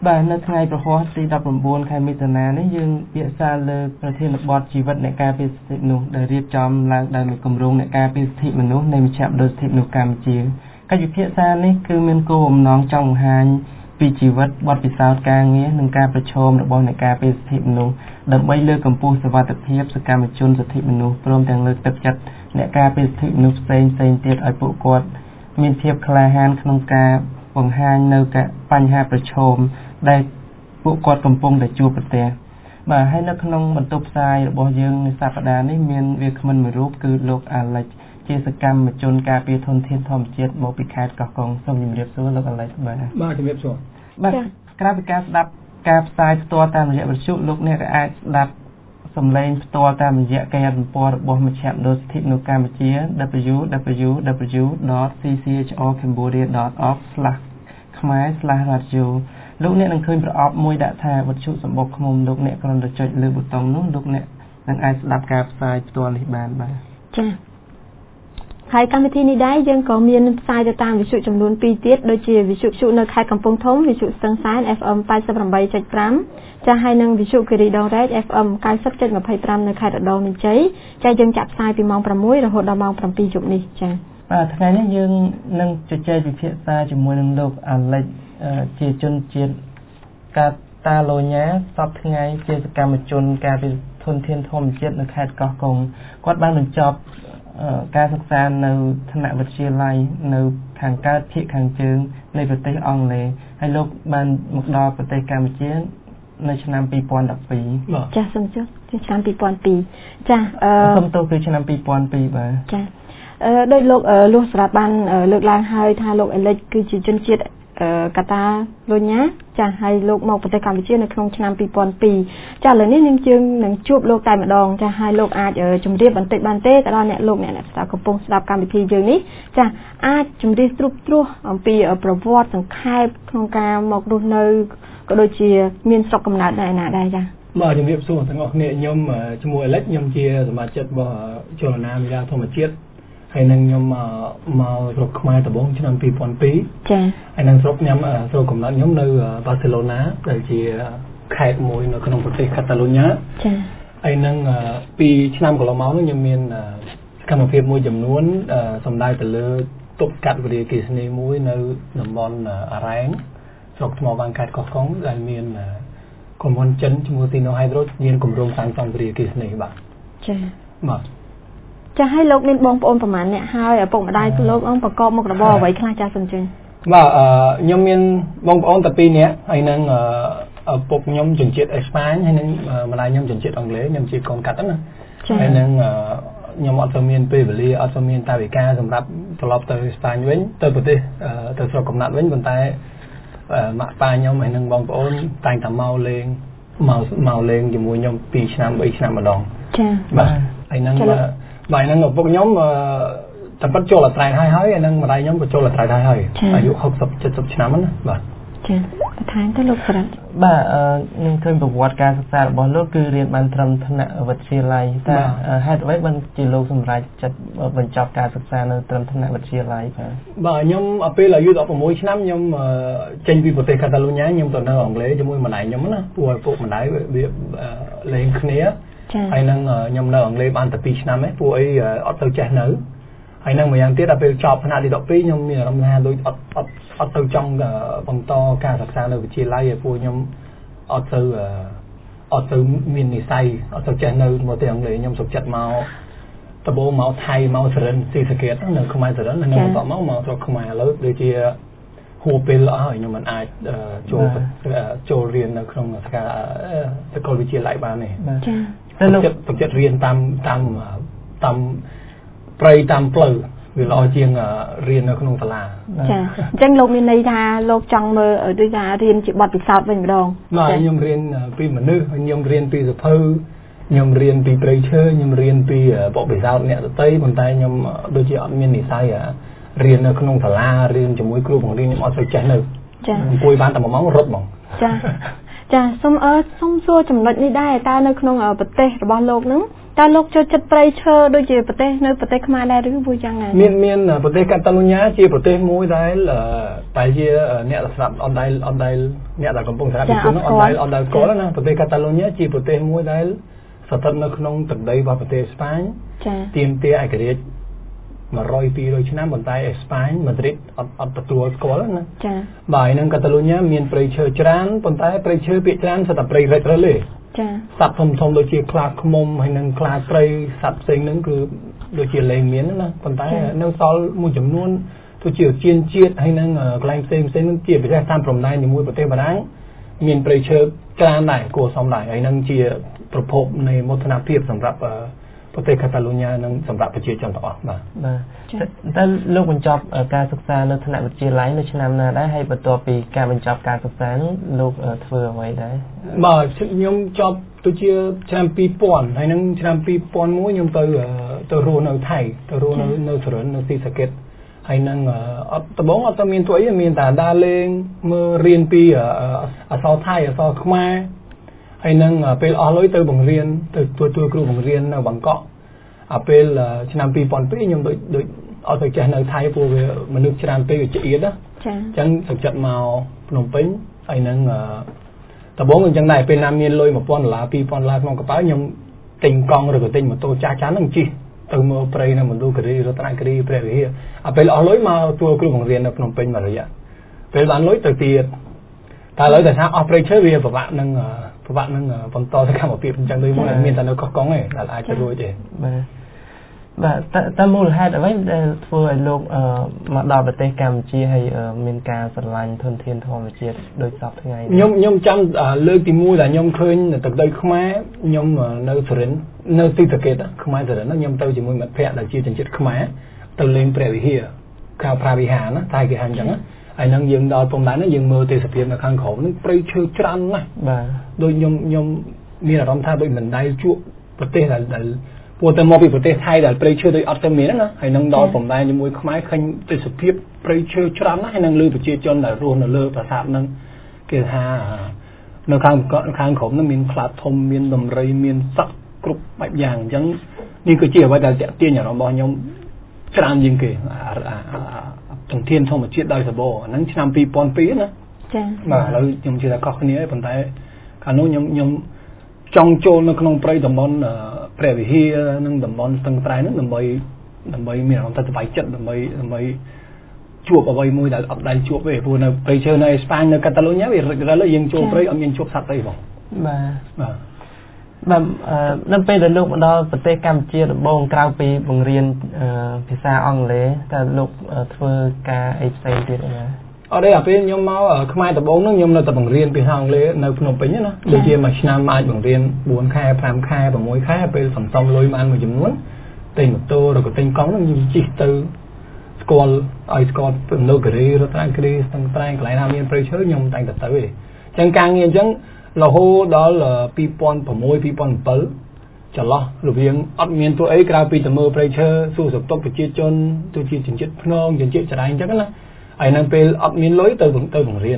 បាទនៅថ្ងៃប្រហោះទី19ខែមិថុនានេះយើងពិសាលើប្រធានបទជីវិតអ្នកការពារសិទ្ធិមនុស្សដែលរៀបចំឡើងដោយគម្រោងអ្នកការពារសិទ្ធិមនុស្សនៃមជ្ឈមណ្ឌលសិទ្ធិមនុស្សកម្ពុជាកិច្ចពិភាក្សានេះគឺមានគោលបំណងចង់បង្ហាញពីជីវិតបទពិសោធន៍ការងារនិងការប្រឈមរបស់អ្នកការពារសិទ្ធិមនុស្សដើម្បីលើកកម្ពស់សុវត្ថិភាពសកម្មជនសិទ្ធិមនុស្សព្រមទាំងលើកទឹកចិត្តអ្នកការពារសិទ្ធិមនុស្សផ្សេងៗទៀតឲ្យពួកគាត់មានភាពក្លាហានក្នុងការបង្ហាញនៅបញ្ហាប្រឈមដែលពួកគាត់កំពុងតែជួបប្រទះបាទហើយនៅក្នុងបន្ទប់ផ្សាយរបស់យើងនៅសប្តាហ៍នេះមានវាគ្មិនមួយរូបគឺលោកអាឡិចជាសកម្មជនការពារធនធានធម្មជាតិមកពីខេត្តកោះកុងសូមជម្រាបសួរលោកអាឡិចបាទជំរាបសួរបាទក្រៅពីការស្ដាប់ការផ្សាយផ្ទាល់តាមរយៈវិទ្យុលោកអ្នកក៏អាចស្ដាប់សំឡេងផ្ទាល់តាមរយៈគេហទំព័ររបស់មជ្ឈមណ្ឌលសិទ្ធិមនុស្សកម្ពុជា www.ccho.cambodia.org/khmer/radio លោកអ្នកនឹងឃើញប្រអប់មួយដាក់ថាវិទ្យុសម្បុកឃ្មុំលោកអ្នកគ្រាន់តែចុចលើប៊ូតុងនោះលោកអ្នកនឹងអាចស្ដាប់ការផ្សាយផ្ទាល់នេះបានបាទចា៎ហើយកម្មវិធីនេះដែរយើងក៏មានផ្សាយទៅតាមវិទ្យុចំនួន2ទៀតដូចជាវិទ្យុនៅខេត្តកំពង់ធំវិទ្យុស្ទឹងសែន FM 88.5 ចា៎ហើយនិងវិទ្យុគិរីដងរ៉េត FM 90.25 នៅខេត្តរដូវមានជ័យចា៎យើងចាក់ផ្សាយពីម៉ោង 6 រហូតដល់ម៉ោង 7 យប់នេះចា៎បាទថ្ងៃនេះយើងនឹងជជែកពិភាក្សាជាមួយនឹងលោកអាឡិចជាជនជាតិកាតាឡូញ៉ាសពថ្ងៃជាសកម្មជនការពារធនធានធម្មជាតិនៅខេត្តកោះកុងគាត់បានបញ្ចប់ការសិក្សានៅថ្នាក់វិទ្យាល័យនៅខាងកើតភាគខាងជើងនៃប្រទេសអង់គ្លេសហើយលោកបានមកដល់ប្រទេសកម្ពុជានៅឆ្នាំ2012 ចា៎សូមជឿឆ្នាំ2002ចា៎សូមទោសគឺឆ្នាំ2002បាទចា៎ដោយលោកលួសស្រាប់បានលើកឡើងហើយថាលោកអាឡិចគឺជាជនជាតិកាតាឡូញ៉ាចា៎ហើយលោកមកប្រទេសកម្ពុជានៅក្នុងឆ្នាំ2002ចា៎ឥឡូវនេះយើងនឹងជួបលោកតែម្ដងចា៎ហើយលោកអាចជម្រាបបន្តិចបានទេទៅដល់អ្នកស្ដាប់កំពុងស្ដាប់កម្មវិធីយើងនេះចា៎អាចជម្រាបទ្រុបទ្រោះអំពីប្រវត្តិសង្ខេបក្នុងការមករស់នៅក៏ដូចជាមានស្រុកកំណើតដែរណាដែរចា៎បាទជំរាបសួរទាំងអស់គ្នាខ្ញុំឈ្មោះអាឡិចខ្ញុំជាសមាជិករបស់ចលនាមេដាធម្មជាតិហើយនឹងខ្ញុំមកស្រុកខ្មែរដំបូងឆ្នាំ2002 ចា៎ហើយនឹងស្រុកខ្ញុំស្រុកកំណើតខ្ញុំនៅបាសេឡូណាដែលជាខេត្តមួយនៅក្នុងប្រទេសកាតាឡូញ៉ាចា៎ហើយនឹងពីឆ្នាំកន្លងមកនោះខ្ញុំមានសកម្មភាពមួយចំនួនសម្ដៅទៅលើទុកកាត់វិរិយអគ្គិសនីមួយនៅតំបន់អារ៉ែងស្រុកថ្មវ៉ាងខេត្តកោះកុងដែលមានក្រុមហ៊ុនចិនឈ្មោះ Sino Hydro មានគម្រោងសាងសង់វិរិយអគ្គិសនីបាទចា៎បាទចា៎ឲ្យលោកមានបងប្អូនប្រហែលអ្នកហើយឪពុកម្ដាយលោកប្រកបមុខរបរអ្វីខ្លះចា៎សូមជឿបាទខ្ញុំមានបងប្អូនតែ2នាក់ហើយនឹងឪពុកខ្ញុំជនជាតិអេស្ប៉ាញហើយនឹងម្ដាយខ្ញុំជនជាតិអង់គ្លេសខ្ញុំជាកូនកាត់ណាហើយនឹងខ្ញុំអត់ទៅមានពេលវេលាអត់ទៅមានតាវិការសម្រាប់ត្រឡប់ទៅអេស្ប៉ាញវិញទៅប្រទេសទៅស្រុកកំណើតវិញប៉ុន្តែម៉ាក់ប៉ាខ្ញុំហើយនឹងបងប្អូនតែងតែមកលេងជាមួយខ្ញុំ2ឆ្នាំ3ឆ្នាំម្ដងចា៎បាទហើយនឹងបាទហ្នឹងឪពុកខ្ញុំតែប៉ិតចូលអត្រែកហើយនឹងម្ដាយខ្ញុំក៏ចូលអត្រែកហើយអាយុ60 70ឆ្នាំណាបាទចា៎បន្ថែមទៅលោកស្រាប់បាទនឹងឃើញប្រវត្តិការសិក្សារបស់លោកគឺរៀនបានត្រឹមថ្នាក់វិទ្យាល័យតែហេតុអ្វីបានជាលោកសម្រេចចិត្តបញ្ចប់ការសិក្សានៅត្រឹមថ្នាក់វិទ្យាល័យបាទខ្ញុំពេលអាយុ16ឆ្នាំខ្ញុំចេញពីប្រទេសកាតាឡូញ៉ាខ្ញុំទៅនៅអង់គ្លេសជាមួយម្ដាយខ្ញុំណាព្រោះឪពុកម្ដាយវាលេងគ្នាហើយនឹងខ្ញុំនៅអង់គ្លេសបានតែ2ឆ្នាំឯងព្រោះអីអត់ទៅចេះនៅហើយនឹងមួយយ៉ាងទៀតដល់ពេលចប់ថ្នាក់ទី12ខ្ញុំមានអារម្មណ៍ថាដូចអត់ទៅចង់បន្តការសិក្សានៅវិទ្យាល័យឯព្រោះខ្ញុំអត់ទៅមាននិស្ស័យអត់ទៅចេះនៅប្រទេសអង់គ្លេសខ្ញុំសុខចិត្តមកដំបូងមកថៃមកសរិនស៊ីសកេតនៅខ្មែរសរិនហើយបន្ទាប់មកស្រុកខ្មែរឥឡូវដូចជាហួសពេលអស់ហើយខ្ញុំមិនអាចចូលរៀននៅក្នុងសាកលវិទ្យាល័យបានទេចា៎លោកចិត្តរៀនតាមព្រៃតាមផ្លូវវាល្អជាងរៀននៅក្នុងសាលាចា៎អញ្ចឹងលោកមានន័យថាលោកចង់មើលដូចថារៀនជាបទពិសោធន៍វិញម្ដងបាទខ្ញុំរៀនពីមនុស្សខ្ញុំរៀនពីសភៅខ្ញុំរៀនពីព្រៃឈើខ្ញុំរៀនពីបទពិសោធន៍អ្នកដទៃប៉ុន្តែខ្ញុំដូចជាអត់មាននិស្ស័យរៀននៅក្នុងសាលារៀនជាមួយគ្រូបង្រៀនខ្ញុំអត់សូវចេះនៅចា៎អង្គុយបានតែ1ម៉ោងរត់ហ្មងចា៎សូមសួរចំណុចនេះដែរតើនៅក្នុងប្រទេសរបស់លោកហ្នឹងតើលោកចូលចិត្តព្រៃឈើដូចជាប្រទេសនៅប្រទេសខ្មែរដែរឬមួយយ៉ាងណាមានប្រទេសកាតាឡូញ៉ាជាប្រទេសមួយដែលជាអ្នកស្រាប់អនដែលអ្នកដែលកំពុងសម្រាប់ពីជនអត់ដែលស្គាល់ណាប្រទេសកាតាឡូញ៉ាជាប្រទេសមួយដែលស្ថិតនៅក្នុងទឹកដីរបស់ប្រទេសអេស្ប៉ាញទាមទារឯករាជ្យ100-200ឆ្នាំប៉ុន្តែអេស្ប៉ាញម៉ាឌ្រីតអត់ទទួលស្គាល់ណាចាបាទហើយនឹងកាតាឡូញ៉ាមានព្រៃឈើច្រើនប៉ុន្តែព្រៃឈើភាគច្រើនស្ថិតតែព្រៃរិចរលេចាសត្វធំៗដូចជាខ្លាឃ្មុំហើយនឹងខ្លាព្រៃសត្វផ្សេងហ្នឹងគឺដូចជាលែងមានណាប៉ុន្តែនៅសល់មួយចំនួនដូចជាជៀនជាតិហើយនឹងកន្លែងផ្សេងហ្នឹងជាពិសេសតាមព្រំដែនជាមួយប្រទេសបារាំងមានព្រៃឈើច្រើនដែរគួរសមដែរហើយនឹងជាប្រភពនៃមោទនភាពសម្រាប់ប្រទេសកាតាឡូញ៉ានិងសម្រាប់ប្រជាជនទាំងអស់បាទតែលោកបញ្ចប់ការសិក្សានៅថ្នាក់វិទ្យាល័យនៅឆ្នាំណាដែរហើយបន្ទាប់ពីការបញ្ចប់ការសិក្សានោះលោកធ្វើអ្វីដែរបាទខ្ញុំចប់ទៅជាឆ្នាំ2000ហើយនឹងឆ្នាំ2001ខ្ញុំទៅរស់នៅថៃទៅរស់នៅសុរិននៅស៊ីសាកេតហើយនឹងអត់ដំបងអត់មានទួយមានតែដើរលេងមើលរៀនពីអក្សរថៃអក្សរខ្មែរហើយនឹងពេលអស់លុយទៅបង្រៀនទៅជួយគ្រូបង្រៀននៅបាងកកពេលឆ្នាំ2002ខ្ញុំដូចអត់ទៅចេះនៅថៃព្រោះវាមនុស្សច្រើនពេកវាចៀតណាចាអញ្ចឹងទៅចិត្តមកភ្នំពេញហើយនឹងដំបងអញ្ចឹងដែរពេលណាមានលុយ$1000 $2000ក្នុងកប៉ាល់ខ្ញុំទិញកង់ឬក៏ទិញម៉ូតូចាស់ៗហ្នឹងជិះទៅមើលព្រៃនៅមណ្ឌលគិរីរតនគិរីព្រះវិហារពេលអស់លុយមកជួយគ្រូបង្រៀននៅភ្នំពេញមួយរយៈពេលបានលុយទៅទៀតតែឥឡូវតែថាអស់ព្រៃឈើវាពិបាកនឹងបន្តសកម្មភាពអញ្ចឹងដូចមកមានតែនៅកោះកុងទេដែលអាចទៅរួចទេបាទតែមូលហេតុអ្វីដែលធ្វើឲ្យលោកមកដល់ប្រទេសកម្ពុជាហើយមានការស្រឡាញ់ធនធានធម្មជាតិដូចសពថ្ងៃខ្ញុំចាំលើកទី1ដែលខ្ញុំឃើញទឹកដីខ្មែរខ្ញុំនៅសុរិននៅទីតាកេតខ្មែរសុរិនខ្ញុំទៅជាមួយមិត្តភ័ក្តិដែលជាជនជាតិខ្មែរទៅលេងព្រះវិហារក្រៅព្រះវិហារណាតែគេហៅអញ្ចឹងហើយនឹងយើងដល់ព្រំដែនហ្នឹងយើងមើលទេសភាពនៅខាងក្រោមហ្នឹងព្រៃឈើច្រើនណាស់បាទដូចខ្ញុំមានអារម្មណ៍ថាដូចមិនដែលជួបប្រទេសដែលព្រោះតែមកពីប្រទេសថៃដែលព្រៃឈើដូចអត់ទៅមានណាហើយនឹងដល់ព្រំដែនជាមួយខ្មែរឃើញទេសភាពព្រៃឈើច្រើនណាស់ហើយនឹងលើប្រជាជនដែលរស់នៅលើប្រាសាទហ្នឹងគេថានៅខាងក្រោមហ្នឹងមានខ្លាធំមានដំរីមានសត្វគ្រប់បែបយ៉ាងអញ្ចឹងនេះគឺជាអ្វីដែលទាក់ទាញអារម្មណ៍របស់ខ្ញុំច្រើនជាងគេធនធានធម្មជាតិដោយសម្បូរហ្នឹងឆ្នាំ2002ណាចា៎បាទឥឡូវខ្ញុំជឿថាខុសគ្នាប៉ុន្តែកាលនោះខ្ញុំចង់ចូលនៅក្នុងព្រៃតំបន់ព្រះវិហារនិងតំបន់ស្ទឹងត្រែងហ្នឹងដើម្បីមានអារម្មណ៍ថាសប្បាយចិត្តដើម្បីជួបអ្វីមួយដែលអត់ដែលជួបទេព្រោះនៅព្រៃឈើនៅអេស្ប៉ាញនៅកាតាឡូញ៉ាវារិចរិលយើងចូលព្រៃអត់មានជួបសត្វទេបងបាទនៅពេលដែលលោកមកដល់ប្រទេសកម្ពុជាដំបូងក្រៅពីបង្រៀនភាសាអង់គ្លេសតើលោកធ្វើការអីផ្សេងទៀតណាអត់ទេពេលខ្ញុំមកខ្មែរដំបូងហ្នឹងខ្ញុំនៅតែបង្រៀនភាសាអង់គ្លេសនៅភ្នំពេញណាដូចជាមួយឆ្នាំអាចបង្រៀន4ខែ5ខែ6ខែពេលសន្សំលុយបានមួយចំនួនទិញម៉ូតូឬក៏ទិញកង់ហ្នឹងខ្ញុំជិះទៅស្គាល់ពំនៅគិរីរតនគិរីស្ទឹងត្រែងកន្លែងណាមានព្រៃឈើខ្ញុំតែងតែទៅទេអញ្ចឹងការងារអញ្ចឹងរហូតដល់2006 2007ចន្លោះរវាងអត់មានទួអីក្រៅពីទៅមើលព្រៃឈើសួរសុខទុក្ខប្រជាជនទៅជាជនជាតិភ្នងជនជាតិចរ៉ៃអញ្ចឹងណាហើយនៅពេលអត់មានលុយទៅបង្រៀន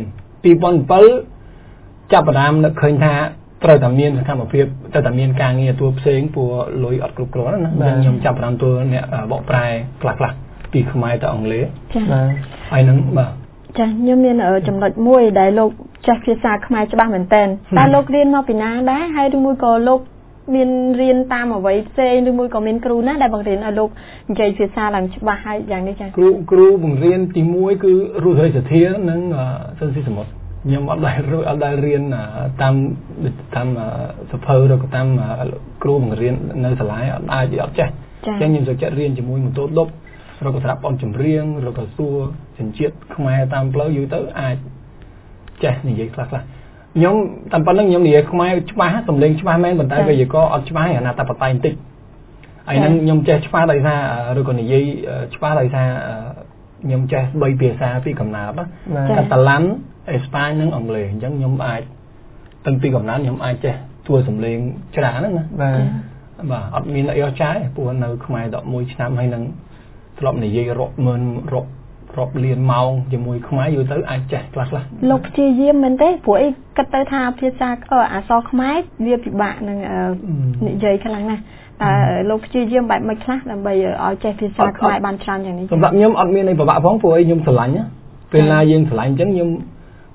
2007ចាប់ផ្ដើមនឹកឃើញថាត្រូវតែមានសកម្មភាពត្រូវតែមានការងារទួផ្សេងព្រោះលុយអត់គ្រប់គ្រាន់ណាខ្ញុំចាប់ផ្ដើមទួអ្នកបកប្រែខ្លះពីខ្មែរទៅអង់គ្លេសបាទហើយនឹងបាទចាខ្ញុំមានចំណុចមួយដែលលោកចេះភាសាខ្មែរច្បាស់មែនតើតែលោករៀនមកពីណាដែរហើយឬមួយក៏លោកមានរៀនតាមអ្វីផ្សេងឬមួយក៏មានគ្រូណាដែលបង្រៀនឲ្យលោកនិយាយភាសាឡើងច្បាស់ហើយយ៉ាងនេះចាគ្រូបង្រៀនទី1គឺរស់រាជសធានិងសិនស៊ីសមុទ្រខ្ញុំអត់ដែលរៀនតាមសភៅឬក៏តាមគ្រូបង្រៀននៅសាលាអត់ចេះអញ្ចឹងខ្ញុំចូលចិត្តរៀនជាមួយម៉ូតូដប់ឬក៏ស្រាប់អនចម្រៀងឬក៏សួរជនជាតិខ្មែរតាមផ្លូវយូរទៅអាចចេះនិយាយខ្លះខ្ញុំតាមប៉ុណ្្នឹងខ្ញុំនិយាយខ្មែរច្បាស់សំឡេងច្បាស់មែនប៉ុន្តែវេយ្យាករណ៍អត់ច្បាស់អាណាតាបតៃបន្តិចហើយនឹងខ្ញុំចេះច្បាស់ដោយសារឬក៏និយាយច្បាស់ដោយសារខ្ញុំចេះ3ភាសាពីកំណើតកាតាឡាន់អេស្ប៉ាញនិងអង់គ្លេសអញ្ចឹងខ្ញុំអាចតាំងពីកំណើតខ្ញុំអាចចេះទួសំឡេងច្រើនណាបាទអត់មានអីអស្ចារ្យព្រោះនៅខ្មែរ11ឆ្នាំហើយនឹងធ្លាប់និយាយរាប់លានម៉ោងជាមួយខ្មែរយូរទៅអាចចេះខ្លះលោកព្យាយាមមែនទេព្រោះអីគិតទៅថាភាសាអក្សរខ្មែរវាពិបាកនឹងនិយាយខ្លាំងណាស់តែលោកព្យាយាមបែបមិនខ្លះដើម្បីឲ្យចេះភាសាខ្មែរបានច្រើនយ៉ាងនេះសម្រាប់ខ្ញុំអត់មានអីពិបាកផងព្រោះអីខ្ញុំស្រឡាញ់ពេលណាយើងស្រឡាញ់អញ្ចឹងខ្ញុំ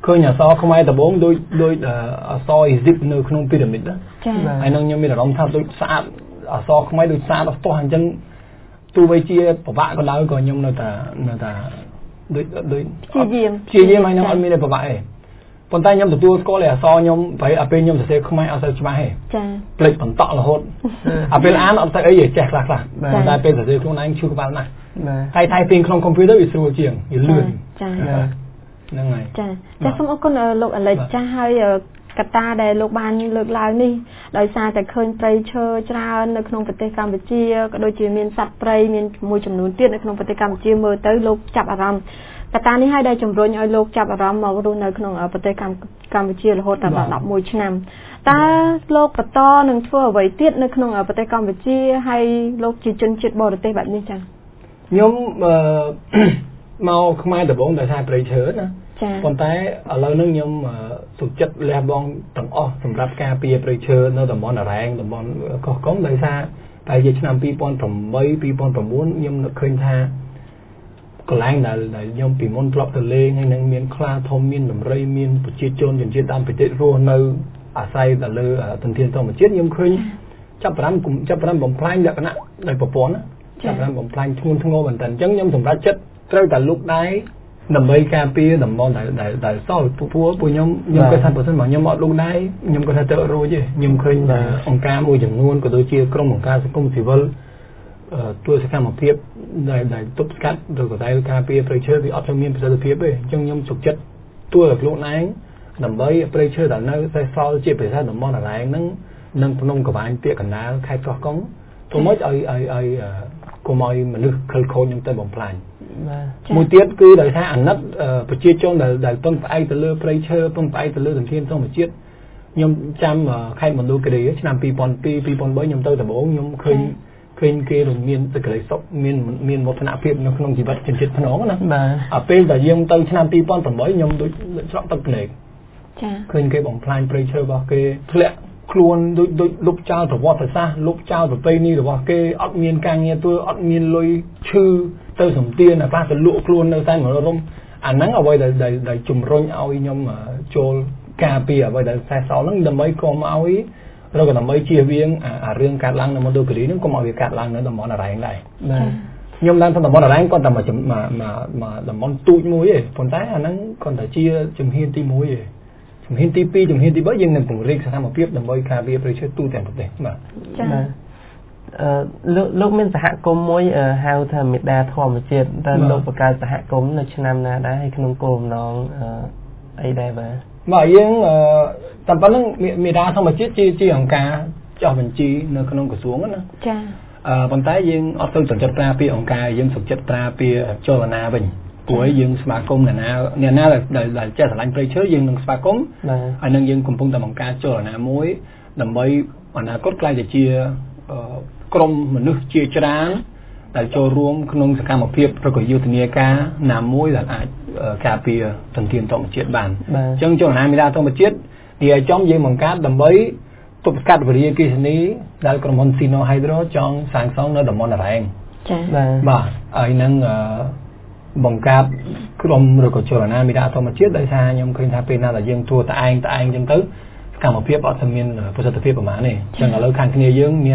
ឃើញអសខ្មែរដំបងដូចអសអ៊ីស៊ីបនៅក្នុងពីរ៉ាមីតណាហើយនឹងខ្ញុំមានអារម្មណ៍ថាដូចស្អាតអសខ្មែរដូចស្អាតអស់ទាស់អញ្ចឹងទោះបីជាពិបាកក៏ដោយក៏ខ្ញុំនៅតែដូចជាយាមហើយនឹងអត់មានពិបាកទេប៉ុន្តែខ្ញុំទទួលស្គាល់អសខ្ញុំប្រហែលពេលខ្ញុំសរសេរខ្មែរអត់សូវច្បាស់ទេចាផ្លេចបន្តរហូតពេលអានអត់ទៅអីចេះខ្លះតែពេលសរសេរខ្លួនឯងឈឺក្បាលណាស់ហើយថៃពីក្នុងកុំព្យូទ័រវាស្រួលជាងវាលឿនចាហ្នឹងហើយចាសូមអរគុណលោកអាលិចចាហើយកត្តាដែលលោកបានលើកឡើងនេះដោយសារតែឃើញព្រៃឈើច្រើននៅក្នុងប្រទេសកម្ពុជាក៏ដូចជាមានសត្វព្រៃមានមួយចំនួនទៀតនៅក្នុងប្រទេសកម្ពុជាមើលទៅលោកចាប់អារម្មណ៍កត្តានេះហើយដែលជំរុញឲ្យលោកចាប់អារម្មណ៍មករស់នៅក្នុងប្រទេសកម្ពុជារហូតដល់11ឆ្នាំតើលោកបន្តនឹងធ្វើអ្វីទៀតនៅក្នុងប្រទេសកម្ពុជាហើយលោកជាជនជាតិបរទេសបែបនេះចា៎ខ្ញុំមកខ្មែរដំបងដោយសារព្រៃឈើណាប៉ុន្តែឥឡូវនេះខ្ញុំសុខចិត្តលះបង់ទាំងអស់សម្រាប់ការពារព្រៃឈើនៅតំបន់អរ៉ែងតំបន់កោះកុងដោយសារតែជាឆ្នាំ2008 2009ខ្ញុំនឹកឃើញថាកន្លែងដែលខ្ញុំពីមុនធ្លាប់ទៅលេងហើយនឹងមានខ្លាធំមានដំរីមានប្រជាជនជនជាតិដើមភាគតិចរស់នៅអាស្រ័យទៅលើធនធានធម្មជាតិខ្ញុំឃើញចាប់ផ្ដើមបំផ្លាញលក្ខណៈដោយប្រព័ន្ធចាប់ផ្ដើមបំផ្លាញធ្ងន់ធ្ងរមែនតើអញ្ចឹងខ្ញុំសម្រេចចិត្តត្រូវតែលុកដៃដើម្បីការពារតំបន់ដែលសល់ពួកខ្ញុំគាត់ថាបើសិនមកខ្ញុំអត់លុកដៃខ្ញុំគាត់ថាទៅរួចទេខ្ញុំឃើញអង្គការមួយចំនួនក៏ដូចជាក្រុមអង្គការសង្គមស៊ីវិលទួលសកម្មភាពដែលទប់ស្កាត់ឬក៏ដែលការពារព្រៃឈើវាអត់មានប្រសិទ្ធភាពទេអញ្ចឹងខ្ញុំសុខចិត្តទួលឲ្យខ្លួនឯងដើម្បីព្រៃឈើដែលនៅសេសសល់ជាពិសេសតំបន់អរ៉ែងហ្នឹងនិងភ្នំក្បាញ់ពាកកណ្ដាលខេត្តកោះកុងព្រោះមកឲ្យកុំឲ្យមនុស្សខិលខូចខ្ញុំទៅបំផ្លាញមួយទៀតគឺដោយសារអាណិតប្រជាជនដែលពឹងផ្អែកទៅលើព្រៃឈើពឹងផ្អែកទៅលើធនធានធម្មជាតិខ្ញុំចាំខេត្តមណ្ឌលគិរីឆ្នាំ2002 2003ខ្ញុំទៅដំបងខ្ញុំឃើញគេរមានសេចក្តីសុខមានវឌ្ឍនភាពនៅក្នុងជីវិតជនជាតិភ្នងណាបាទពេលដែលយើងទៅឆ្នាំ2008ខ្ញុំដូចស្រក់ទឹកភ្នែកចាឃើញគេបំផ្លាញព្រៃឈើរបស់គេធ្លាក់ខ្លួនដូចលុបចោលប្រវត្តិសាស្ត្រលុបចោលប្រពៃណីរបស់គេអត់មានការងារធ្វើអត់មានលុយឈឺទៅសំទានខ្លះទៅលក់ខ្លួននៅតែមករំអាហ្នឹងអ្វីដែលជំរុញឲ្យខ្ញុំចូលការពារអ្វីដែលសេសសល់ហ្នឹងដើម្បីកុំឲ្យឬក៏ដើម្បីជៀសវាងអារឿងកាត់ឡើងនៅមណ្ឌលគិរីហ្នឹងកុំឲ្យវាកាត់ឡើងនៅតំបន់អរ៉ែងដែរខ្ញុំឡើងទៅតំបន់អរ៉ែងគាត់តែមកតំបន់ទូចមួយទេប៉ុន្តែអាហ្នឹងគាត់តែជាជំហានទី1ទេជំហានទី2ជំហានទី3យើងនឹងពង្រីកសកម្មភាពដើម្បីការពារព្រៃឈើទូទាំងប្រទេសបាទចា៎លោកមានសហគមន៍មួយហៅថាមេដាធម្មជាតិតើលោកបង្កើតសហគមន៍នៅឆ្នាំណាដែរហើយក្នុងគោលបំណងអីដែរបាទយើងតាមប៉ុណ្ណឹងមេដាធម្មជាតិជាអង្គការចុះបញ្ជីនៅក្នុងក្រសួងណាចា៎ប៉ុន្តែយើងអត់ទៅចង់ប្រើពាក្យអង្គការយើងសុខចិត្តប្រើពាក្យចលនាវិញព្រោះយើងស្វាគមន៍អ្នកណាដែលចេះស្រឡាញ់ព្រៃឈើយើងនឹងស្វាគមន៍ហើយនឹងយើងកំពុងតែបង្កើតចលនាមួយដើម្បីអនាគតក្លាយទៅជាក្រុមមនុស្សជាច្រើនដែលចូលរួមក្នុងសកម្មភាពប្រកបយុទ្ធនាការណាមួយដែលអាចការពារធនធានធម្មជាតិបានអញ្ចឹងចលនាមេដាធម្មជាតិនិយាយចំយើងបង្កើតដើម្បីទប់ស្កាត់វិរិយអគ្គិសនីដែលក្រុមហ៊ុន Sino Hydro ចង់សាងសង់នៅតំបន់អរ៉ែងចា៎បាទហើយនឹងបង្កើតក្រុមឬក៏ចលនាមេដាធម្មជាតិដោយសារខ្ញុំឃើញថាពេលណាដែលយើងទួតឯងអញ្ចឹងទៅសកម្មភាពអត់ទៅមានប្រសិទ្ធភាពប្រហែលទេអញ្ចឹងឥឡូវខាងគ្នាយើងមាន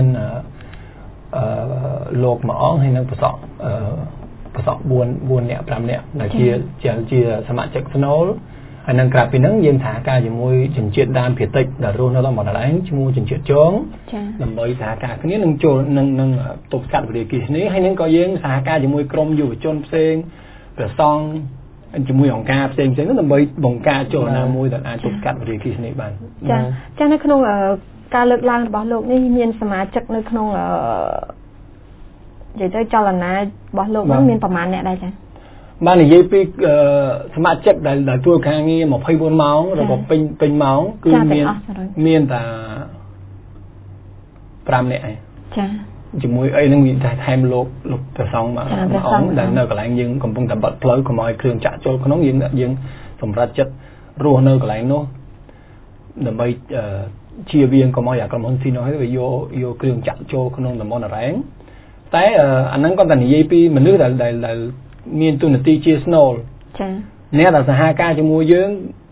លោកមួយអង្គហើយនឹងប្រសក់4នាក់5នាក់ដែលជាសមាជិកស្នូលហើយនឹងក្រៅពីហ្នឹងយើងសហការជាមួយជនជាតិដើមភាគតិចដែលរស់នៅតំបន់អរ៉ែងឈ្មោះជនជាតិចងដើម្បីសហការគ្នានឹងចូលនឹងទប់ស្កាត់វិរិយអគ្គិសនីហើយនឹងក៏យើងសហការជាមួយក្រុមយុវជនផ្សេងព្រះសង្ឃជាមួយអង្គការផ្សេងៗហ្នឹងដើម្បីបង្កើតចលនាមួយដែលអាចទប់ស្កាត់វិរិយអគ្គិសនីបានចា៎នៅក្នុងការលើកឡើងរបស់លោកនេះមានសមាជិកនៅក្នុងនិយាយទៅចលនារបស់លោកហ្នឹងមានប្រមាណអ្នកដែរចា៎បាននិយាយពីសមាជិកដែលធ្វើការងារ24ម៉ោងឬក៏ពេញម៉ោងគឺមានតែ5នាក់ឯងចា៎ជាមួយអីហ្នឹងមានតែថែមលោកប្រសងមកអង្គដែលនៅកន្លែងយើងកំពុងតែបិទផ្លូវកុំឲ្យគ្រឿងចាក់ចូលក្នុងយើងសម្រាប់ចិត្តរស់នៅកន្លែងនោះដើម្បីជៀសវាងកុំឲ្យអាក្រុមហ៊ុន Sino ហើយវាយកគ្រឿងចាក់ចូលក្នុងតំបន់អរ៉ែងតែអាហ្នឹងគាត់តែនិយាយពីមនុស្សដែលមានទូនាទីជាស្នូលចា៎អ្នកដែលសហការជាមួយយើង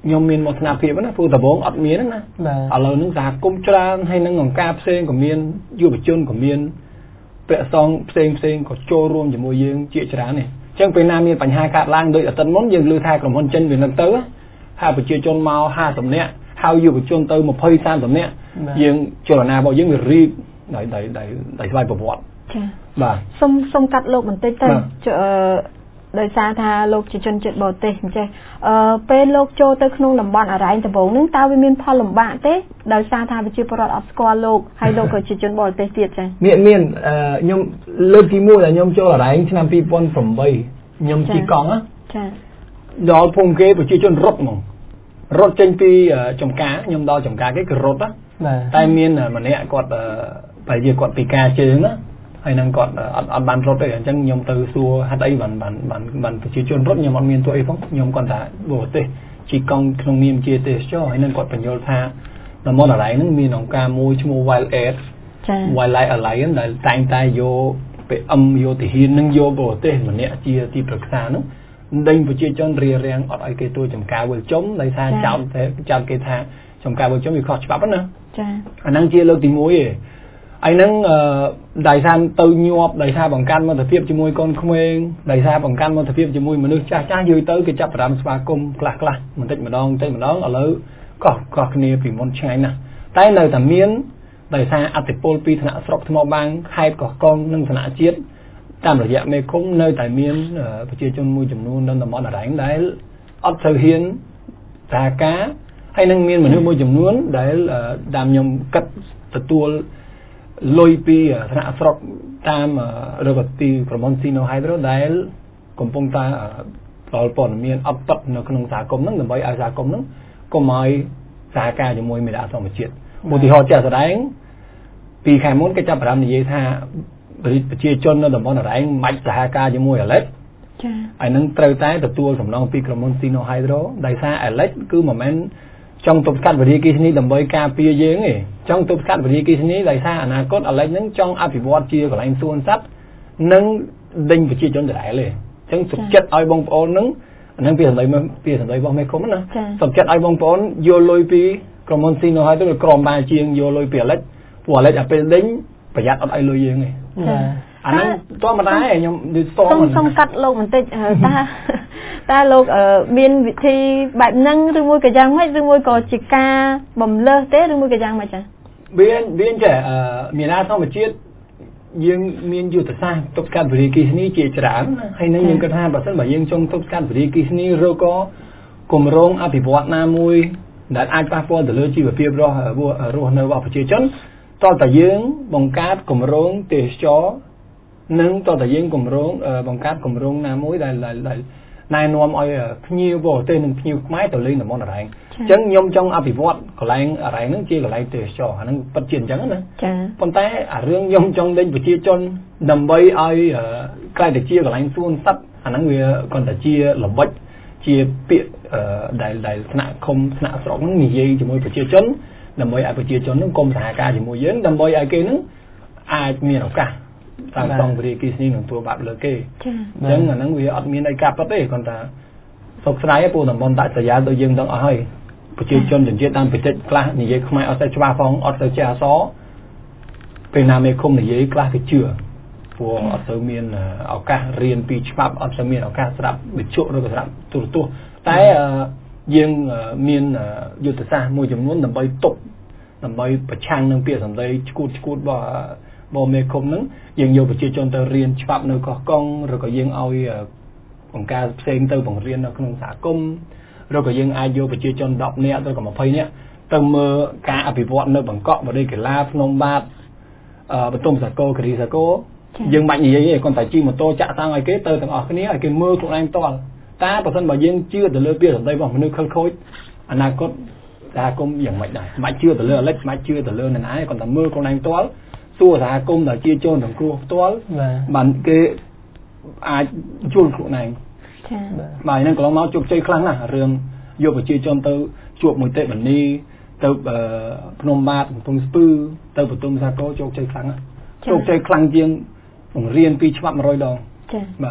ខ្ញុំមានមោទនភាពណាព្រោះដំបូងអត់មានណាឥឡូវហ្នឹងសហគមន៍ច្រើនហើយនឹងអង្គការផ្សេងក៏មានយុវជនក៏មានពាក់សងផ្សេងក៏ចូលរួមជាមួយយើងជាច្រើននេះអញ្ចឹងពេលណាមានបញ្ហាកើតឡើងដោយអតីតមុនយើងលើថាក្រុមហ៊ុនចិនវានឹងទៅហើយប្រជាជនមក50នាក់ហើយយុវជនទៅ20 30នាក់យើងចលនារបស់យើងវារីកដោយស្វ័យប្រវត្តិចាបាទសុំកាត់លោកបន្តិចទៅដោយសារថាលោកជាជនជាតិបរទេសអញ្ចឹងពេលលោកចូលទៅក្នុងតំបន់អរ៉ែងដំបូងហ្នឹងតើវាមានផលលំបាកទេដោយសារថាប្រជាពលរដ្ឋអត់ស្គាល់លោកហើយលោកក៏ជាជនបរទេសទៀតចាមានខ្ញុំលើកទី1ដែលខ្ញុំចូលអរ៉ែងឆ្នាំ2008ខ្ញុំជិះកង់ណាចាដល់ភូមិគេប្រជាជនរត់ហ្មងរត់ចេញពីចំការខ្ញុំដល់ចំការគេគឺរត់ណាតែមានម្នាក់គាត់បែរជាគាត់ពីការជើងណាហើយនឹងគាត់អត់បានរត់ទេអញ្ចឹងខ្ញុំទៅសួរហេតុអីបានប្រជាជនរត់ខ្ញុំអត់មានទួអីផងខ្ញុំគាត់ថាបរទេសជីកង់ក្នុងនាមជាទេសចរហើយនឹងគាត់បញ្យល់ថាតំបន់អរ៉ៃហ្នឹងមានអង្គការមួយឈ្មោះ Wild Aid Wildlife Alliance ដែលតែងតែយកPMយកទាហាននឹងយកបរទេសម្នាក់ជាទីប្រឹក្សាហ្នឹងដេញប្រជាជនរារាំងអត់ឲ្យគេទួចំការវិលជុំដោយសារចោទគេថាចំការវិលជុំវាខុសច្បាប់ណាចាអាហ្នឹងជាលើកទី1ឯងហើយនឹងដោយសារទៅញាប់ដោយសារបង្កើនមិត្តភាពជាមួយកូនក្មេងដោយសារបង្កើនមិត្តភាពជាមួយមនុស្សចាស់យូរទៅគេចាប់ផ្ដើមស្វាគមន៍ខ្លះបន្តិចម្ដងឥឡូវកោះគ្នាពីមុនឆ្ងាយណាស់តែនៅតែមានដោយសារអតិពលពីថ្នាក់ស្រុកថ្មបាំងខេត្តកោះកុងនិងថ្នាក់ជាតិតាមរយៈមេឃុំនៅតែមានប្រជាជនមួយចំនួននៅតំបន់អរ៉ែងដែលអត់ត្រូវហ៊ានសហការហើយនឹងមានមនុស្សមួយចំនួនដែលខ្ញុំគិតទទួលលុយពីថ្នាក់ស្រុកតាមរកទីក្រុមហ៊ុន Sino Hydro ដែលកំពុងតែផ្ដល់ព័ត៌មានអត់ពិតនៅក្នុងសហគមន៍ហ្នឹងដើម្បីឲ្យសហគមន៍ហ្នឹងកុំឲ្យសហការជាមួយមេដាធម្មជាតិឧទាហរណ៍ជាក់ស្ដែងពីខែមុនគេចាប់ផ្ដើមនិយាយថាប្រជាជននៅតំបន់អរ៉ែងមិនសហការជាមួយអាឡិចចា៎ហើយនឹងត្រូវតែទទួលសំណងពីក្រុមហ៊ុន Sino Hydro ដោយសារអាឡិចគឺមិនមែនចង់ទប់ស្កាត់វិរិយអគ្គិសនីដើម្បីការពារយើងទេចង់ទប់ស្កាត់វិរិយអគ្គិសនីដោយសារអនាគតអាឡិចនឹងចង់អភិវឌ្ឍជាកន្លែងសួនសត្វនិងដេញប្រជាជនដដែលទេអញ្ចឹងសុខចិត្តឲ្យបងប្អូននឹងអានឹងពីសម្ដីរបស់មេឃុំណាសុខចិត្តឲ្យបងប្អូនយកលុយពីក្រុមហ៊ុន Sino Hydro ទៅក្រមបាលជាងយកលុយពីអាឡិចព្រោះអាឡិចអាពេលដេញប្រយ័ត្នអត់ឲ្យលុយយើងទេអាហ្នឹងតោះមិនដែរខ្ញុំសុំកាត់លោកបន្តិចតើលោកមានវិធីបែបហ្នឹងឬមួយក៏យ៉ាងម៉េចឬមួយក៏ជាការបំលើសទេឬមួយក៏យ៉ាងម៉េចចាវាចេះមានធម្មជាតិយើងមានយុទ្ធសាស្ត្រទប់ស្កាត់វិរិយអគ្គិសនីជាច្រើនហើយនឹងយើងគិតថាបើសិនបើយើងចង់ទប់ស្កាត់វិរិយអគ្គិសនីឬក៏គម្រោងអភិវឌ្ឍណាមួយដែលអាចប៉ះពាល់ទៅលើជីវភាពរស់នៅរបស់ប្រជាជនតើតើយើងបង្កើតគម្រោងទេសចរនិងតើតើយើងបង្កើតគម្រោងណាមួយដែលណែនាំឲ្យភ្ញៀវបរទេសនិងភ្ញៀវខ្មែរទៅលេងតំបន់អរ៉ែងអញ្ចឹងខ្ញុំចង់អភិវឌ្ឍកន្លែងអរ៉ែងហ្នឹងជាកន្លែងទេសចរអាហ្នឹងពិតជាអញ្ចឹងណាប៉ុន្តែអារឿងខ្ញុំចង់ដេញប្រជាជនដើម្បីឲ្យក្លាយទៅជាកន្លែងសួនសត្វអាហ្នឹងវាគ្រាន់តែជាល្បិចជាពាក្យដែលថ្នាក់ឃុំថ្នាក់ស្រុកហ្នឹងនិយាយជាមួយប្រជាជនដើម្បីឲ្យប្រជាជនហ្នឹងកុំសហការជាមួយយើងដើម្បីឲ្យគេហ្នឹងអាចមានឱកាសតាមតង់វិរិយអគ្គិសនីនឹងធ្វើបាបលើគេអញ្ចឹងអាហ្នឹងវាអត់មានអីកាប់ទេគ្រាន់តែសុខស្ដាយព្រោះតំបន់តាក់ស្រយាលដូចយើងទាំងអស់ហើយប្រជាជនជនជាតិតាមប្រទេសខ្លះនិយាយខ្មែរអត់ទៅច្បាស់ផងអត់ទៅចេះអក្សរពេលណាមេឃុំនិយាយខ្លះគេជឿព្រោះអត់ទៅមានឱកាសរៀនពីច្បាប់អត់ទៅមានឱកាសស្ដាប់វិទ្យុឬក៏ស្ដាប់ទូរទស្សន៍តែយើងមានយុទ្ធសាស្ត្រមួយចំនួនដើម្បីទប់ដើម្បីប្រឆាំងនឹងពាក្យសម្ដីឈួតរបស់មេឃុំហ្នឹងយើងយកប្រជាជនទៅរៀនច្បាប់នៅកោះកុងឬក៏យើងឲ្យអង្គការផ្សេងទៅបង្រៀននៅក្នុងសហគមន៍ឬក៏យើងអាចយកប្រជាជន10នាក់ទៅក៏20នាក់ទៅមើលការអភិវឌ្ឍនៅបង្កក់បរិយាកាសភ្នំបាទបន្ទុំសាគរគិរីសាគរយើងមិននិយាយទេគ្រាន់តែជិះម៉ូតូចាក់តាំងឲ្យគេទៅទាំងអស់គ្នាឲ្យគេមើលខ្លួនឯងផ្ទាល់តែបើសិនបើយើងជឿទៅលើពាក្យសម្ដីរបស់មនុស្សខិលខូចអនាគតសហគមន៍យ៉ាងម៉េចដែរមិនជឿទៅលើអាលិចមិនជឿទៅលើអ្នកណាទេគ្រាន់តែមើលខ្លួនឯងផ្ទាល់សួរសហគមន៍ដែលជាជនរងគ្រោះផ្ទាល់បានគេអាចជួលខ្លួនឯងចា៎បាទហ្នឹងកន្លងមកជោគជ័យខ្លាំងណាស់រឿងយកប្រជាជនទៅជួបមួយទេបនីទៅភ្នំបាទកំពង់ស្ពឺទៅបន្ទុំសាគរជោគជ័យខ្លាំងណាស់ជោគជ័យខ្លាំងជាងបង្រៀនពីច្បាប់100ដងចា៎បាទ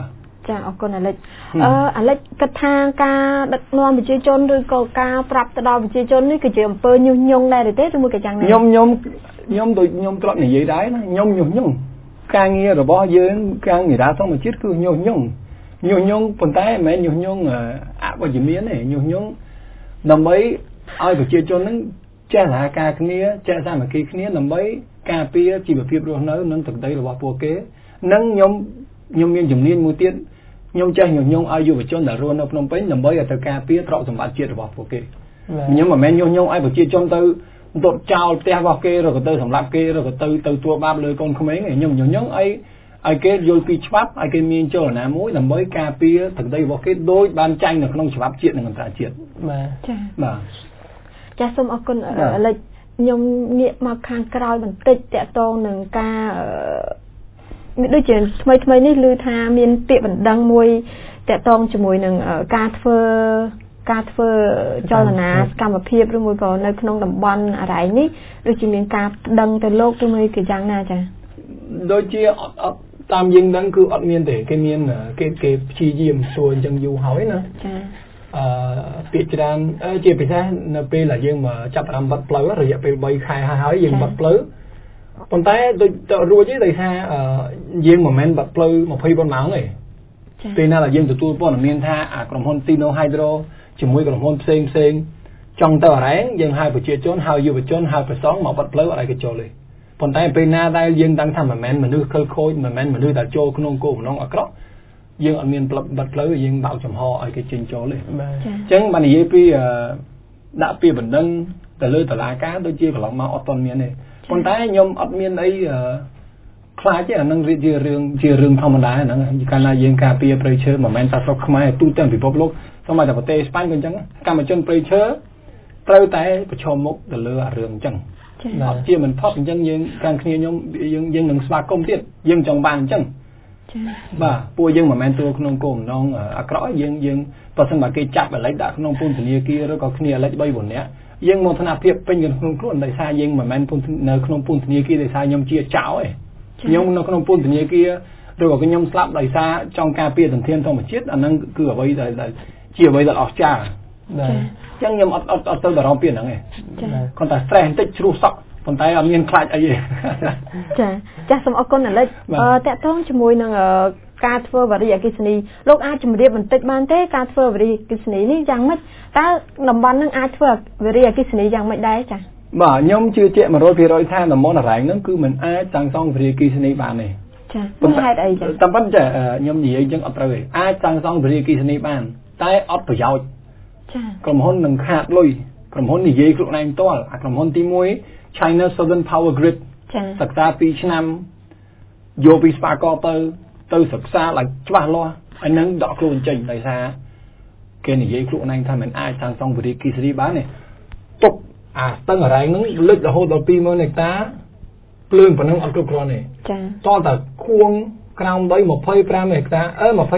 ចាអរគុណអាលិចអាលិចគិតថាការដឹកនាំប្រជាជនឬក៏ការប្រាប់ទៅដល់ប្រជាជននេះគឺជាអំពើញុះញង់ដែរទេឬមួយក៏យ៉ាងណាខ្ញុំដូចខ្ញុំទ្រព្យនិយាយដែរណាខ្ញុំញុះញង់ការងាររបស់យើងការងាររដ្ឋធម្មជាតិគឺញុះញង់ប៉ុន្តែមិនមែនញុះញង់អវិជ្ជមានទេញុះញង់ដើម្បីឲ្យប្រជាជននឹងចេះសហការគ្នាចេះសាមគ្គីគ្នាដើម្បីការពារជីវភាពរស់នៅនិងទឹកដីរបស់ពួកគេនិងខ្ញុំមានជំនាញមួយទៀតខ្ញុំចេះញុះញង់ឲ្យយុវជនដែលរស់នៅភ្នំពេញដើម្បីឲ្យទៅការពារទ្រព្យសម្បត្តិជាតិរបស់ពួកគេខ្ញុំមិនមែនញុះញង់ឲ្យប្រជាជនទៅដុតចោលផ្ទះរបស់គេឬក៏ទៅសម្លាប់គេឬក៏ទៅទួលបាបលើកូនក្មេងទេខ្ញុំញុះញង់ឲ្យគេយល់ពីច្បាប់ឲ្យគេមានចលនាមួយដើម្បីការពារទឹកដីរបស់គេដោយបានចែងនៅក្នុងច្បាប់ជាតិនិងអន្តរជាតិបាទចាសូមអរគុណឥឡូវខ្ញុំងាកមកខាងក្រោយបន្តិចតកតងនឹងការដូចជាថ្មីនេះឮថាមានពាក្យបណ្ដឹងមួយតកតងជាមួយនឹងការធ្វើចលនាសកម្មភាពឬមួយក៏នៅក្នុងតំបន់អរ៉ៃនេះដូចជាមានការប្តឹងទៅលោកឬមួយគឺយ៉ាងណាចាដូចជាអត់តាមយើងដឹងគឺអត់មានទេគេមានគេព្យាយាមសួរអញ្ចឹងយូរហើយណាចាពាក្យច្រើនជាពិសេសនៅពេលដែលយើងមកចាប់អារម្មណ៍បាត់ផ្លូវរយៈពេល3ខែហើយយើងបាត់ផ្លូវប៉ុន្តែដូចទៅរួចទេដោយសារយើងមិនមែនបាត់ផ្លូវ24ម៉ោងទេពេលណាដែលយើងទទួលព័ត៌មានថាក្រុមហ៊ុន Tino Hydro ជាមួយក្រុមហ៊ុនផ្សេងចង់ទៅអរ៉ែងយើងហៅប្រជាជនហៅយុវជនហៅប្រសងមកបាត់ផ្លូវអត់ឲ្យគេចូលទេប៉ុន្តែពេលណាដែលយើងដឹងថាមិនមែនមនុស្សខិលខូចមិនមែនមនុស្សដែលចូលក្នុងគោលបំណងអាក្រក់យើងអត់មានបាត់ផ្លូវយើងបើកចំហឲ្យគេចេញចូលទេអញ្ចឹងបាននិយាយពីដាក់ពាក្យបណ្ដឹងទៅលើតុលាការដូចជាកន្លងមកអត់ទាន់មានទេប៉ុន្តែខ្ញុំអត់មានអីខ្លាចទេអានឹងជារឿងធម្មតាហ្នឹងកាលណាយើងការពារព្រៃឈើមិនមែនតែស្រុកខ្មែរទូទាំងពិភពលោកសូម្បីតែប្រទេសស្ប៉ាញក៏អញ្ចឹងកម្មជនព្រៃឈើត្រូវតែប្រឈមមុខទៅលើអារឿងអញ្ចឹងអត់ជាមិនផុតអញ្ចឹងយើងខាងគ្នាយើងនឹងស្វាគមន៍ទៀតយើងចង់បានអញ្ចឹងបាទពួកយើងមិនមែនទូក្នុងគោលបំណងអាក្រក់យើងបើសិនបើគេចាប់អាលិចដាក់ក្នុងពន្ធនាគារឬក៏គ្នាអាលិច3-4នាក់យើងមកឋានៈភាពពេញក្នុងខ្លួនដោយសារយើងមិនមែននៅក្នុងពន្ធនាគារដោយសារខ្ញុំជាចៅទេខ្ញុំនៅក្នុងពន្ធនាគារឬក៏ខ្ញុំស្លាប់ដោយសារចង់ការពារធនធានធម្មជាតិអាហ្នឹងគឺអ្វីដែលជាអ្វីដែលអស្ចារ្យអញ្ចឹងខ្ញុំអត់ទៅបារម្ភពីហ្នឹងទេគាត់តែ stress បន្តិចជ្រុះសក់ប៉ុន្តែអត់មានខ្លាចអីទេចាសូមអរគុណអាលិចតកតងជាមួយនឹងការធ្វើវរិយអគ្គិសនីលោកអាចជម្រាបបន្តិចបានទេការធ្វើវរិយអគ្គិសនីនេះយ៉ាងម៉េចតើតំបន់នឹងអាចធ្វើវរិយអគ្គិសនីយ៉ាងម៉េចដែរចាបាទខ្ញុំជឿជាក់ 100% ថាតំបន់អរ៉ែងហ្នឹងគឺមិនអាចសាងសង់វរិយអគ្គិសនីបានទេចាប៉ុន្តែហេតុអីចាតែប៉ុន្តែខ្ញុំនិយាយអញ្ចឹងអត់ត្រូវទេអាចសាងសង់វរិយអគ្គិសនីបានតែអត់ប្រយោជន៍ចាក្រុមហ៊ុននឹងខាតលុយក្រុមហ៊ុននិយាយខ្លួនឯងផ្ទាល់ក្រុមហ៊ុនទី1 China Southern Power Grid សិក្សា2ឆ្នាំយកពីស្ប៉ាកទៅសិក្សាឡើងច្បាស់លាស់ហើយនឹងដកខ្លួនចេញដោយសារគេនិយាយខ្លួនឯងថាមិនអាចសាងសង់វរិយអគ្គិសនីបានទេទុកស្ទឹងអរ៉ែងហ្នឹងលិចរហូតដល់ 20000 ហិកតាភ្លើងប៉ុណ្ណឹងអត់គ្រប់គ្រាន់ទេចាតតែខួងក្រោមដី25 ហិកតា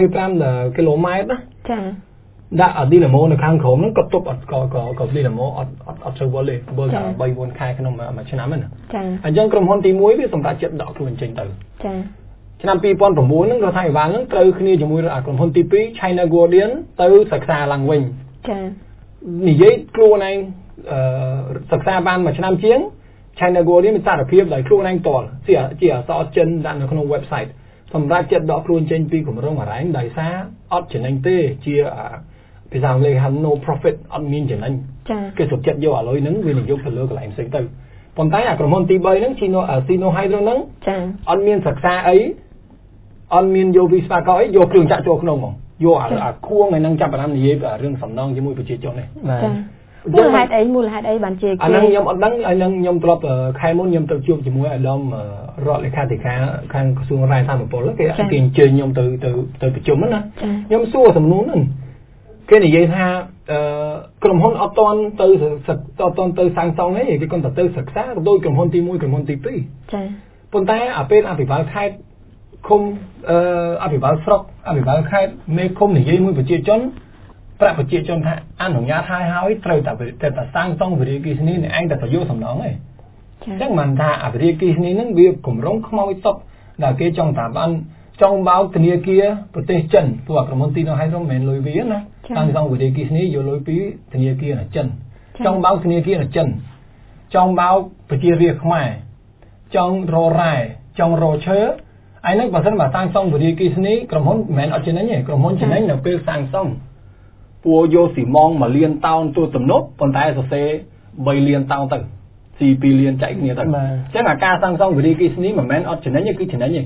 25 គីឡូម៉ែត្រណាចាដាក់ឌីណាម៉ូនៅខាងក្រោមហ្នឹងក៏ទុកអត់ក៏ឌីណាម៉ូអត់ចូលវល់ទេបើតែ 3-4 ខែក្នុងមួយឆ្នាំហ្នឹងចាអញ្ចឹងក្រុមហ៊ុនទី1វាសម្រាប់ចិត្តដកខ្លួនចេញទៅចាឆ្នាំ2009ហ្នឹងរដ្ឋាភិបាលហ្នឹងត្រូវគ្នាជាមួយក្រុមហ៊ុនទី2 China Guardian ទៅសិក្សាឡើងវិញចានិយាយខ្លួនឯងសិក្សាបានមួយឆ្នាំជាង China Guardian មានសារភាពដោយខ្លួនឯងតល់ជាអក្សរចិនដាក់នៅក្នុង website សម្រាប់ចិត្តដកខ្លួនចេញពីគម្រោងអរ៉ែងដោយសារអត់ចំណេញទេជាភាសាអង់គ្លេសហៅ no profit អត់មានចំណេញគេសុខចិត្តយកអាលុយហ្នឹងវានិយោគទៅលើកន្លែងផ្សេងទៅប៉ុន្តែក្រុមហ៊ុនទី3ហ្នឹង Tino Hydro ហ្នឹងអត់មានសិក្សាអីអត់មានយកវិស្វករអីយកគ្រឿងចាក់ចូលក្នុងហ្មងយកអាខួងហ្នឹងចាប់បាននិយាយរឿងសំណងជាមួយប្រជាជននេះចាមូលហេតុអីបានជាអាហ្នឹងខ្ញុំអត់ដឹងហើយនឹងខ្ញុំធ្លាប់ខែមុនខ្ញុំទៅជួបជាមួយអាដាមរដ្ឋលេខាធិការខាងក្រសួងរាយធម្មពលគេអញ្ជើញខ្ញុំទៅប្រជុំណាខ្ញុំសួរសំណួរហ្នឹងគេនិយាយថាក្រុមហ៊ុនអត់តន់ទៅសាងសង់ទេគេគាត់ទៅសិក្សាដោយក្រុមហ៊ុនទី1ក្រុមហ៊ុនទី2 ចាប៉ុន្តែអាពេលអភិបាលខេត្តឃុំអភិបាលស្រុកអភិបាលខេត្តមេឃុំនិយាយមួយប្រជាជនប្រាប់ប្រជាជនថាអនុញ្ញាតហើយត្រូវតែសាងសង់វរិយអគ្គិសនីនេះឯងតែប្រយោជន៍សំណងទេអញ្ចឹងមិនថាអវរិយអគ្គិសនីហ្នឹងវាគម្រោងខ្មោចសុកដែលគេចង់តាមបាន trong báo tình yêu kia của tê chân của cả môn tin nó hay không mền lối vía nè sang xong của đề kia này vô lối phí tình yêu kia là chân trong báo tình yêu kia là chân trong báo phải chia riêng mày trong rô rai trong rô chớ anh nói bản thân mà sang xong của đề kia này cả môn mền ở trên đấy nhỉ cả môn trên đấy là phê sang xong vua vô xỉ mong mà liên tao tôi tầm nốt còn tay sẽ bay liên tao tầng CP liên chạy nhiều tầng chắc là ca sang xong của đề kia này mà mền ở trên đấy như cái trên đấy nhỉ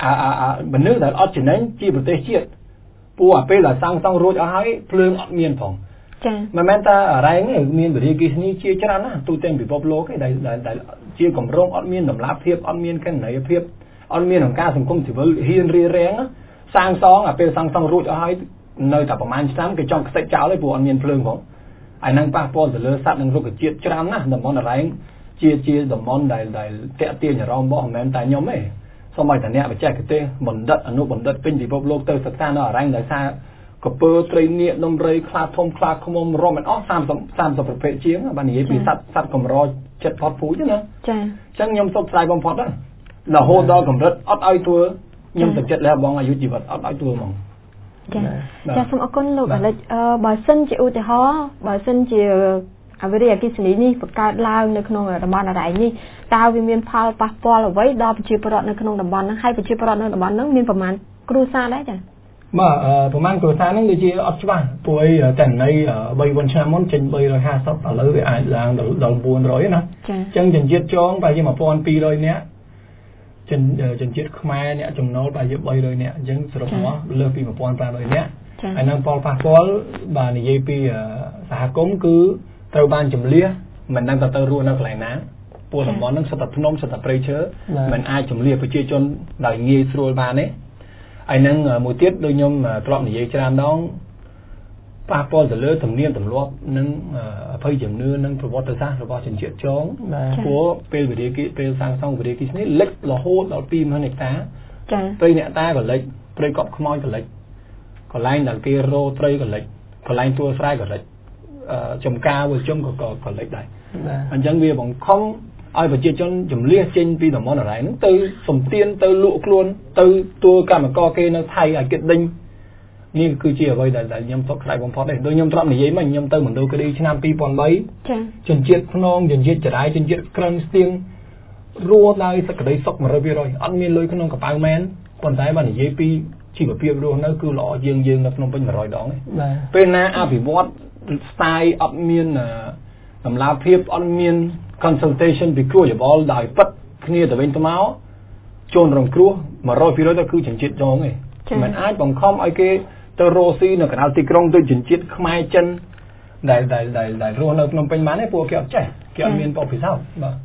bên nước là ở trên đấy chia một tê chiết vua ở là sang xong rồi ở hai phương ở miền phòng mà men ta ở đây người miền bởi vì cái chia cho nó tôi tên bị bóc lố cái đây là chia cầm rong ở miền đồng lá phiệp ở miền cái này phiệp ở miền đồng ca sùng công chỉ với hiên ria rén á sang xong ở bên sang xong rồi ở hai nơi tậpประมาณ 3cái trong cái cháo lấy vua ở miền phương không ai năng pa pol từ lơ sát năng rồi cái chia cho nó đồng món ở đây chia đồng món đây kẹt tiền nhà rong bỏ men ta nhóm ấy sau mai thằng nè phải chạy cái tê bẩn đất anh bẩn đất pin thì bóc lô từ sạc xa nó ở đây xa có bơ tây niệm đông rây khla thom khla không ôm rom anh óc sam tập phê chiến bạn ấy bị sát cầm roi chết thoát phú chứ nữa chẳng nhom sốt sai bom phật đó là hô đo cầm đất óc ai tua nhom thực chất là bong ai chỉ vật óc ai tua mong cha xong con lục là bà sinh chị u thì ho bà sinh chị ở đây cái xử lýประกาศลาวในขนมดับบานอะไรนี่ดาวมีพาปะปอลไว้ดาวประชีพรอดในขนมดับบานนั้นให้ประชีพรอดในดับบานนั้นมีประมาณครูซาได้จ้ะ màประมาณครูซานั้นคือที่อัจฉริยะป่วยแต่ในใบวันชามอนเจนใบเลยห้าซับอะไรไปอ่านลางดอกบัวร้อยนะจังเจนเจ็ดจ้องไปยี่มาปอนปีเลยเนี้ยเจนเจ็ดขมายเนี้ยจงโน้ตไปยี่ใบเลยเนี้ยจังสรุปว่าเลิกปีมาปอนไปเลยเนี้ยไอ้นั่งปอลปะปอลบานยี่ปีสหกรณ์คือtàu ban chấm lia mình đang tàu ruộng nó lại ná buồn là món nó sẽ tập nôm sẽ tập prey chớ mình ai chấm lia phải chia cho đại nghi rồi ban ấy anh năng một tiết đôi nhom trộn để dây tràn đó pa po từ lứa tầm niên tầm lót nâng phơi chấm nưa nâng pro bot ra rồi bao chừng chuyện chóng của pel về đi pel sang xong về đi cái này lệch là hốt là pin hơn này ta tây nhẹ ta còn lệch tây cọp khmoi còn lệch còn line là kia rô tây còn lệch còn line tua fry còn lệch chấm cao với chấm còn lệch đây anh chẳng vì bằng không ai phải chia cho chấm lia trên pi đồng món ở đây nó từ sầm tiên từ lụa luôn từ tua cả mà co kê nó thay ở kiện đinh như cứ chia vậy là nhâm tốt lại bóng phốt đây đôi nhâm trộm này giấy mình nhâm từ mình đâu cái đi năm pi pon bấy chân chiết non chân chiết chả chân chiết căng tiếng rùa đây sẽ cái đấy sọc mà rồi ăn miên lôi cái non cả bao men còn trái bạn giấy pi chỉ có pi rùa nó cứ lọ dương nó không bên mà rồi đó bên na à bị vót style ở miền làm la phiệp ở miền consultation bị cua ball đại bắt kia từ bên tôm máu chôn rồng cua mà rồi phía đó ta cứ chỉnh chết cho người mình ai bằng không ai kia tơ rosi nó cái nào tì krong tôi chỉnh chết khai chân đại rồi nó nằm bên má này bùa kẹo chạy kẹo miền bọc phía sau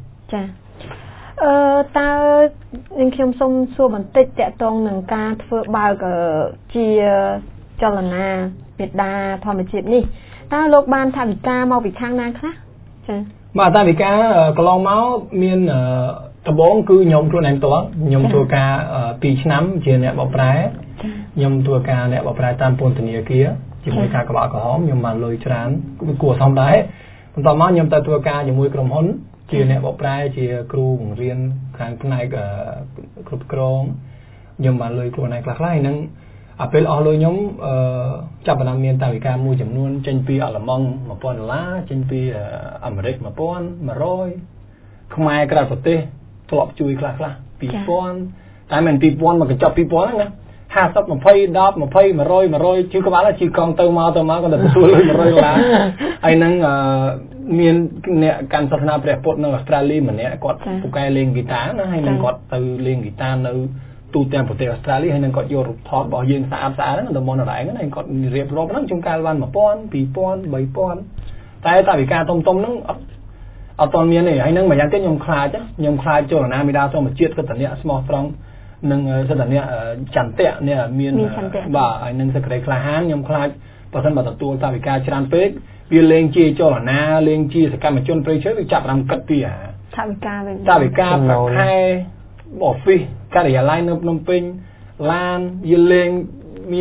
ta nên khi xong xua bản tích tẹt tông nâng ca phơi bao cái chi cho lần na Việt Đà thọ mà chết đi ta lục ban thà bị ca mau bị khang na khác mà ta bị ca có lòng máu miền tập bốn cứ nhom chua này toán nhom chua ca pi năm chia nè bọc trái nhom chua ca nè bọc trái tam pôn tình kia chỉ mới ca có bạc có hóm nhưng mà lôi trán của xong đấy còn tao máu nhom ta chua ca chỉ mùi cầm hón chia nè bọc trái chia kêu riêng khang này cướp krong nhưng mà lôi của này khác lại nâng apel ở lối nhóm chập làm miền tây ca mua chấm luôn trên pi ở mong mà pon lá trên pi Americ mà pon mà rồi không ai cái nào tê tọp chui khác pi pon tại mình pi pon mà cái chập pi pon nữa ha sắp mà phay mà rồi chứ có bảo là chỉ còn tơ mau còn được xuôi mà rồi là anh năng miền nè can sát na prepotនៅ Australia ម្នាក់គាត់ពូកែលេងហ្គីតាណាហើយនឹងគាត់ទៅលេងហ្គីតានៅទូទាំងប្រទេស Australia ហើយនឹងគាត់យករូបថតរបស់យើងស្អាតហ្នឹងដល់មកណរ៉ែហ្នឹងគាត់រៀបរាប់ហ្នឹងជួនកាលបាន 1000 2000 3000តែតាវិការតុំហ្នឹងអត់តមានទេហើយនឹងម្យ៉ាងទៀតខ្ញុំខ្លាចចូលណាមីដាធម្មជាតិគាត់តអ្នកស្មោះត្រង់នឹងសិទ្ធិអ្នកចន្ទៈនេះមានបាទហើយនឹងសេចក្តីក្លាហានខ្ញុំខ្លាចបើសិនបើទទួលតាវិការច្រើនពេកវាលេងជាចលនាលេងជាសកម្មជនប្រៃឈើវាចាប់តាមគិតពីតាវិការប្រខែបហ្វីសការិយាល័យនៅភ្នំពេញឡានវាលេងមា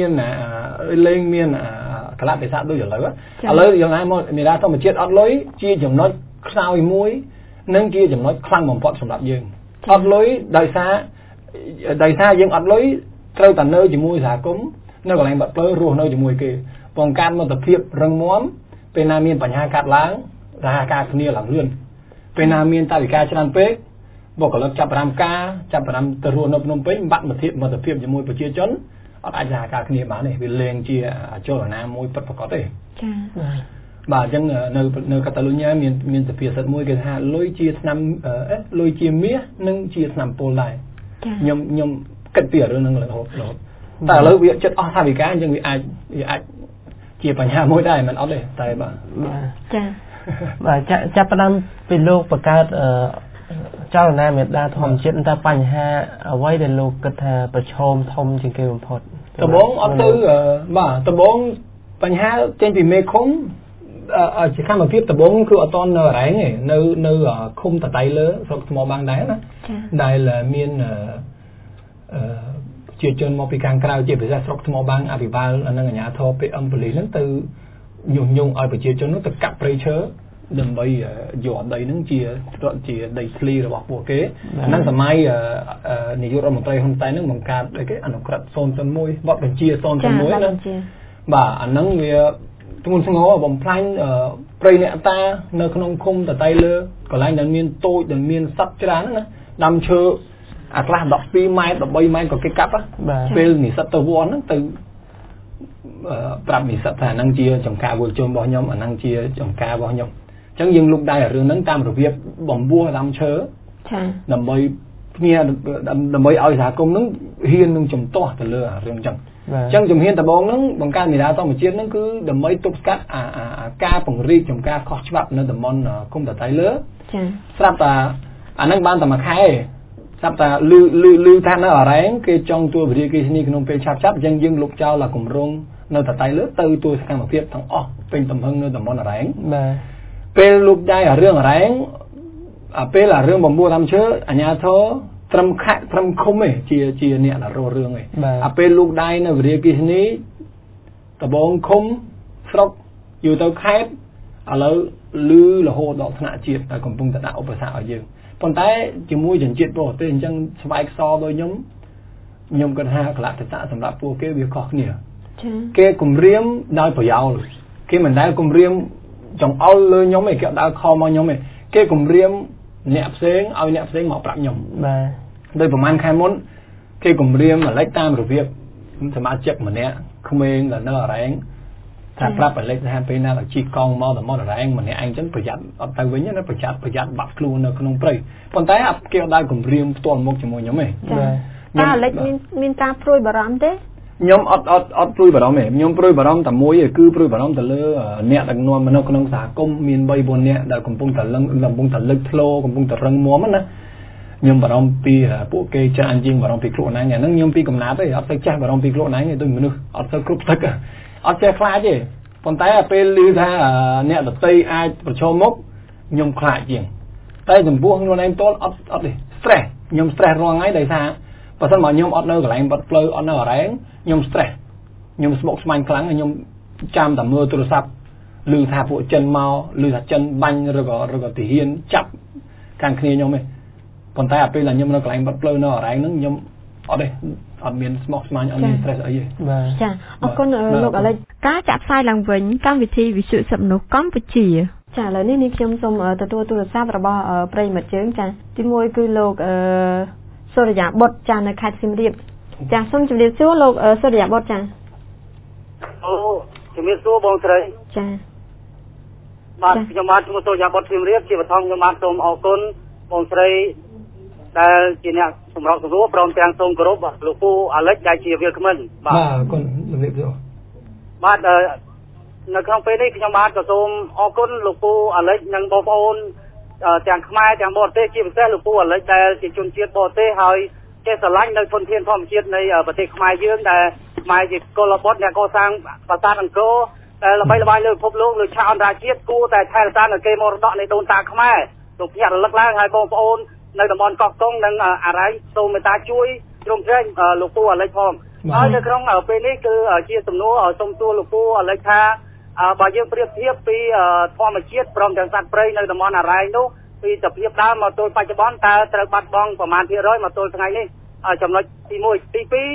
នកលៈទេសៈដូចឥឡូវយ៉ាងណាមកមេដាធម្មជាតិអត់លុយជាចំណុចខ្សោយមួយនិងជាចំណុចខ្លាំងបំផុតសម្រាប់យើងអត់លុយដោយសារយើងអត់លុយត្រូវតែនៅជាមួយសហគមន៍នៅកន្លែងបាត់ផ្លូវរស់នៅជាមួយគេបង្កើនមិត្តភាពរឹងមាំពេលណាមានបញ្ហាកាត់ឡើងសហការគ្នាឡើងលឿនពេលណាមានតាវិការច្រើនពេកបុគ្គលិកចាប់ផ្ដើមទៅរស់នៅភ្នំពេញបាត់មិត្តភាពជាមួយប្រជាជនអត់អាចសហការគ្នាបានទេវាលែងជាអចលនមួយពិតប្រាកដទេចា៎បាទអញ្ចឹងនៅកាតាលូញ៉ាមានសុភាសិតមួយគេថាលុយជាឆ្នាំលុយជាមាសនិងជាឆ្នាំពលដែរខ្ញុំគិតពីរឿងហ្នឹងរហូតតែឥឡូវវាចិត្តអស់ថាវិការអញ្ចឹងវាអាចជាបញ្ហាមួយដែរមិនអត់ទេតែបាទចា៎បាទចាប់ផ្ដើមពីលោកបង្កើតចលនាមេដាធម្មជាតិតែបញ្ហាអ្វីដែលលោកគិតថាប្រឈមធំជាងគេបំផុតដំបូងអត់ទៅបាទដំបូងបញ្ហាចេញពីមេឃុំជាកម្មភាពដំបូងគឺអត់តនៅរ៉ែងទេនៅឃុំតតៃលើស្រុកថ្មបាំងដែរណាដែលមានជាជនមកពីខាងក្រៅជាពិសេសស្រុកថ្មបាំងអភិបាលនិងអាជ្ញាធរ PM ប៉ូលីសហ្នឹងទៅញុះញង់ឲ្យប្រជាជននោះទៅកាប់ព្រៃឈើដើម្បីយកដីហ្នឹងជាដីធ្លីរបស់ពួកគេហ្នឹងសម័យនាយករដ្ឋមន្ត្រីហ៊ុនសែនហ្នឹងបង្កើតអីគេអនុក្រឹត្យ001បទបញ្ជា001ណាបាទអាហ្នឹងវាធ្ងន់ធ្ងរបំផ្លាញព្រៃអ្នកតានៅក្នុងឃុំតតៃលើកន្លែងដែលមានតូចដែលមានសត្វច្រើនណាដាំឈើអាខ្លះ12ម៉ែត្រ13ម៉ែត្រក៏គេកាប់ពេលនិស្សិតទៅវត្តហ្នឹងទៅប្រាប់និស្សិតថាហ្នឹងជាចំការវល់ជុំរបស់ខ្ញុំអាហ្នឹងជាចំការរបស់ខ្ញុំអញ្ចឹងយើងលុបដែររឿងហ្នឹងតាមរបៀបបំពោះដាំឈើចា៎ដើម្បីឲ្យសហគមន៍ហ្នឹងហ៊ាននឹងជំទាស់ទៅលើរឿងអញ្ចឹងជំហានដំបូងហ្នឹងបង្កើតមេដាធម្មជាតិហ្នឹងគឺដើម្បីទប់ស្កាត់ការពង្រីកចំការខុសច្បាប់នៅតំបន់ឃុំតតៃលើចា៎ស្រាប់តែអាហ្នឹងបានតែមួយខែស្រាប់តែលឺថានៅអរ៉ែងគេចង់ទួវិរិយគេនេះក្នុងពេលឆាប់អញ្ចឹងយើងលុបចោលអាគម្រោងនៅតតៃលើទៅទួសកម្មភាពទាំងអស់ពេញទំហឹងនៅតំបន់អរ៉ែងបាទពេលលុបដែររឿងអរ៉ែងពេលរឿងបំពោះតាមឈើអាជ្ញាធរត្រឹមឃុំឯងជាអ្នកដែលរស់រឿងឯងពេលលូកដៃនៅវិរិយគេនេះដបងឃុំស្រុកយូរទៅខេត្តឥឡូវលឺរហូតដល់ថ្នាក់ជាតិតែកំពុងតែដាក់ឧបសគ្គឲ្យយើងប៉ុន្តែជាមួយជនជាតិបរទេសអញ្ចឹងស្បែកសដោយខ្ញុំគិតថាកលៈទេសៈសម្រាប់ពួកគេវាខុសគ្នាគេគម្រាមដោយប្រយោលគេមិនដែលគម្រាមចង្អុលលើខ្ញុំឯងគេដើរខំមកខ្ញុំឯងគេគម្រាមអ្នកផ្សេងឲ្យអ្នកផ្សេងមកប្រាប់ខ្ញុំបាទដោយប្រហែលខែមុនគេគម្រាមអាឡិចតាមរបៀបសមាជិកម្នាក់ក្មេងដែលនៅអរ៉ែងថាប្រាប់អាឡិចថាពេលណាដល់ជីកង់មកដល់អរ៉ែងម្នាក់ឯងចឹងប្រយ័ត្នអត់ទៅវិញណាប្រយ័ត្នបាត់ខ្លួននៅក្នុងព្រៃប៉ុន្តែគេអត់ដែរគម្រាមផ្ទាល់មុខជាមួយខ្ញុំទេតែអាឡិចមានការព្រួយបារម្ភទេខ្ញុំអត់ព្រួយបារម្ភទេខ្ញុំព្រួយបារម្ភតែមួយគឺព្រួយបារម្ភទៅលើអ្នកដឹកនាំនៅក្នុងសហគមន៍មាន 3-4 នាក់ដែលកំពុងតែលើកធ្លោកំពុងតែរឹងមាំណាខ្ញុំបារម្ភពីពួកគេច្រើនជាងបារម្ភពីខ្លួនឯងអាហ្នឹងខ្ញុំពីកំណាត់ទេអត់ទៅចេះបារម្ភពីខ្លួនឯងទេដូចមនុស្សអត់ទៅគ្រប់ទឹកអត់ចេះខ្លាចទេប៉ុន្តែពេលឮថាអ្នកដតីអាចប្រឈមមុខខ្ញុំខ្លាចជាងតែចំពោះខ្លួនឯងផ្ទាល់អត់ទេ stress ខ្ញុំ stress រាល់ថ្ងៃដោយសារបើមិនមកខ្ញុំអត់នៅកន្លែងបាត់ផ្លូវអត់នៅអរ៉ែងខ្ញុំ stress ខ្ញុំស្មុគស្មាញខ្លាំងខ្ញុំចាំតែមើលទូរស័ព្ទឮថាពួកចិនមកឮថាចិនបាញ់ឬក៏ទាហានចាប់ខាងគ្នាខ្ញុំទេប៉ុន្តែពេលដែលខ្ញុំនៅកន្លែងបាត់ផ្លូវនៅអរ៉ែងហ្នឹងខ្ញុំអត់ទេអត់មានស្មុគស្មាញអត់មាន stress អីទេបាទចាអរគុណលោកអាឡិចការចាក់ផ្សាយឡើងវិញកម្មវិធីវិទ្យុសិទ្ធិមនុស្សកម្ពុជាចាឥឡូវនេះខ្ញុំសូមទទួលទូរស័ព្ទរបស់ប្រិយមិត្តយើងចាទី1គឺលោកសុរិយាបុត្រចានៅខេត្តសៀមរាបចាសូមជម្រាបសួរលោកសុរិយាបុត្រចាអូជំរាបសួរបងស្រីចាបាទខ្ញុំបាទឈ្មោះសុរិយាបុត្រសៀមរាបជាបឋមខ្ញុំបាទសូមអរគុណបងស្រីដែលជាអ្នកសម្របសម្រួលព្រមទាំងសូមគោរពលោកពូអាឡិចដែលជាវាគ្មិនបាទអរគុណជំរាបសួរបាទនៅក្នុងពេលនេះខ្ញុំបាទក៏សូមអរគុណលោកពូអាឡិចនិងបងប្អូនទាំងខ្មែរទាំងបរទេសជាពិសេសលោកពូអាឡិចដែលជាជនជាតិបរទេសហើយចេះស្រឡាញ់នៅធនធានធម្មជាតិនៃប្រទេសខ្មែរយើងដែលខ្មែរជាកុលបុត្រអ្នកកសាងប្រាសាទអង្គរដែលល្បីល្បាញលើពិភពលោកលើឆាកអន្តរជាតិគួរតែថែរក្សានៅកេរមរតកនៃដូនតាខ្មែរលោកភ្ញាក់រលឹកឡើងហើយបងប្អូននៅតំបន់កោះកុងនិងអារ៉ៃសូមមេត្តាជួយជ្រោមជ្រែងលោកពូអាឡិចផងហើយនៅក្នុងពេលនេះគឺជាសំណួរសូមសួរលោកពូអាឡិចថាបើយើងប្រៀបធៀបពីធម្មជាតិព្រមទាំងសត្វព្រៃនៅតំបន់អារ៉ៃនោះពីសភាពដើមមកទល់បច្ចុប្បន្នតើត្រូវបាត់បង់ប្រមាណភាគរយមកទល់ថ្ងៃនេះចំណុចទី1ទី2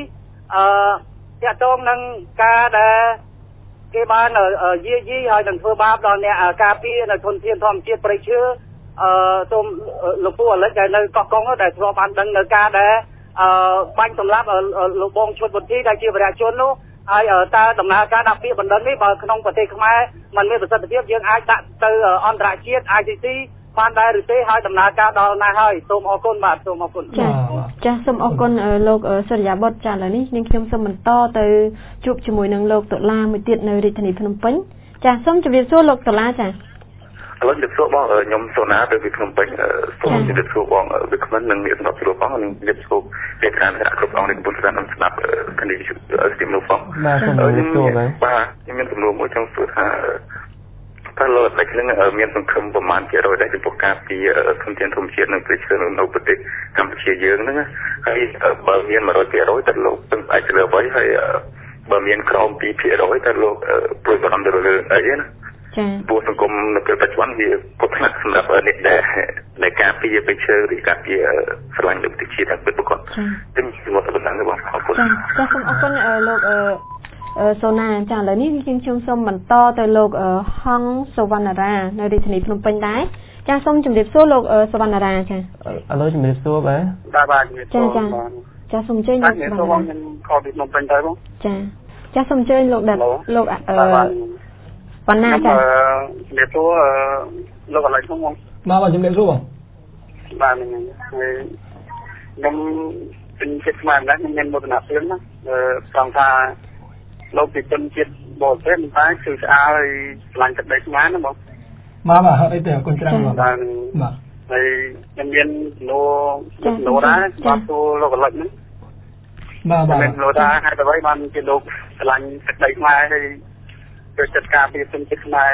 តាក់ទងនឹងការដែលគេបានយាយីហើយនឹងធ្វើបាបដល់អ្នកការពារនៅធនធានធម្មជាតិព្រៃឈើសូមលោកពូអលិចដែលនៅកោះកុងដែលធ្លាប់បានដឹងនៅការដែលបាញ់សម្លាប់លោកបងឈុតវុធីដែលជាវរៈជននោះហើយតើដំណើរការដាក់ពាក្យបណ្ដឹងនេះបើក្នុងប្រទេសខ្មែរมันមានប្រសិទ្ធភាពយើងអាចដាក់ទៅអន្តរជាតិ ICC បានដែរឬទេហើយដំណើរការដល់ណាហើយសូមអរគុណបាទសូមអរគុណចាសូមអរគុណលោកសុរិយាបុត្រចាឥឡូវនេះនាងខ្ញុំសូមបន្តទៅជួបជាមួយនឹងលោកតុលាមួយទៀតនៅរាជធានីភ្នំពេញចាសូមជម្រាបសួរលោកតុលាចាឥឡូវជម្រាបសួរបងខ្ញុំសូណាទៅពីភ្នំពេញសូមជម្រាបសួរបងវិក្កាមនឹងមានសម្រាប់សួរបងនិងជម្រាបសួរលេខាធិការគ្រប់អង្គនៃកម្ពុជានឹងស្ដាប់គ្នាស្ទីមនោះបងបាទសូមជម្រាបសួរបាទខ្ញុំមានសំណួរមួយចង់សួរថាតើលោកតែនឹងមានសង្ឃឹមប្រមាណជា100ដែរចំពោះការពីធនធានធម្មជាតិនិងព្រៃឈើនៅប្រទេសកម្ពុជាយើងហ្នឹងហើយបើមាន 100% តើលោកទាំងអាចលើអ្វីហើយបើមានក្រោម 2% តើលោកព្រួយបារម្ភទៅលើអីណាចា៎ព្រោះសង្គមនៅពេលបច្ចុប្បន្នវាពុតថ្នាក់សម្រាប់អ្នកដែលការពីព្រៃឈើឬការពីស្រឡាញ់លើប្រទេសជាតិទាំងពិតប្រាកដទាំងជំនួសទៅបណ្ដឹងរបស់អរគុណចា៎សូមអរគុណលោកសូណាចាឥឡូវនេះខ្ញុំសូមបន្តទៅលោកហងសុវណ្ណារានៅរាជធានីភ្នំពេញដែរចាសូមជម្រាបសួរលោកសុវណ្ណារាចាឥឡូវជម្រាបសួរបាទចាសូមអញ្ជើញលោកខ្ញុំខលពីភ្នំពេញទៅបងចាសូមអញ្ជើញលោកដាត់លោកបណ្ណាចាជំរាបសួរលោកអលិចផងបងបាទជំរាបសួរបងបាទខ្ញុំពេញចិត្តស្មានដែរខ្ញុំមានមោទនភាពណាត្រង់ថាលោកពីជនជាតិបរទេសតែគឺស្អាតហើយឆ្លាញ់ទឹកដីខ្មែរណាបងបាទអត់អីទេអរគុណច្រើនបងបាទហើយខ្ញុំមានសំណួរដែរបាទសួរលោកអលិចហ្នឹងបាទមានសំណួរថាហេតុអ្វីបានជាលោកឆ្លាញ់ទឹកដីខ្មែរហើយចូលចិត្តការពីជនជាតិខ្មែរ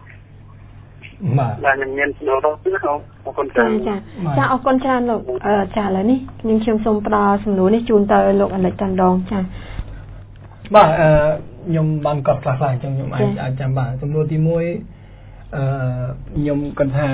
បាទខ្ញុំមានសំណួរទៅអរគុណច្រើនចាអរគុណច្រើនលោកចាឥឡូវនេះខ្ញុំសូមផ្ដល់សំណួរនេះជូនទៅលោកអលិចតាន់ដងចាបាទខ្ញុំបានកត់ខ្លះៗអញ្ចឹងខ្ញុំអាចចាំបាទសំណួរទី1ខ្ញុំគិតថា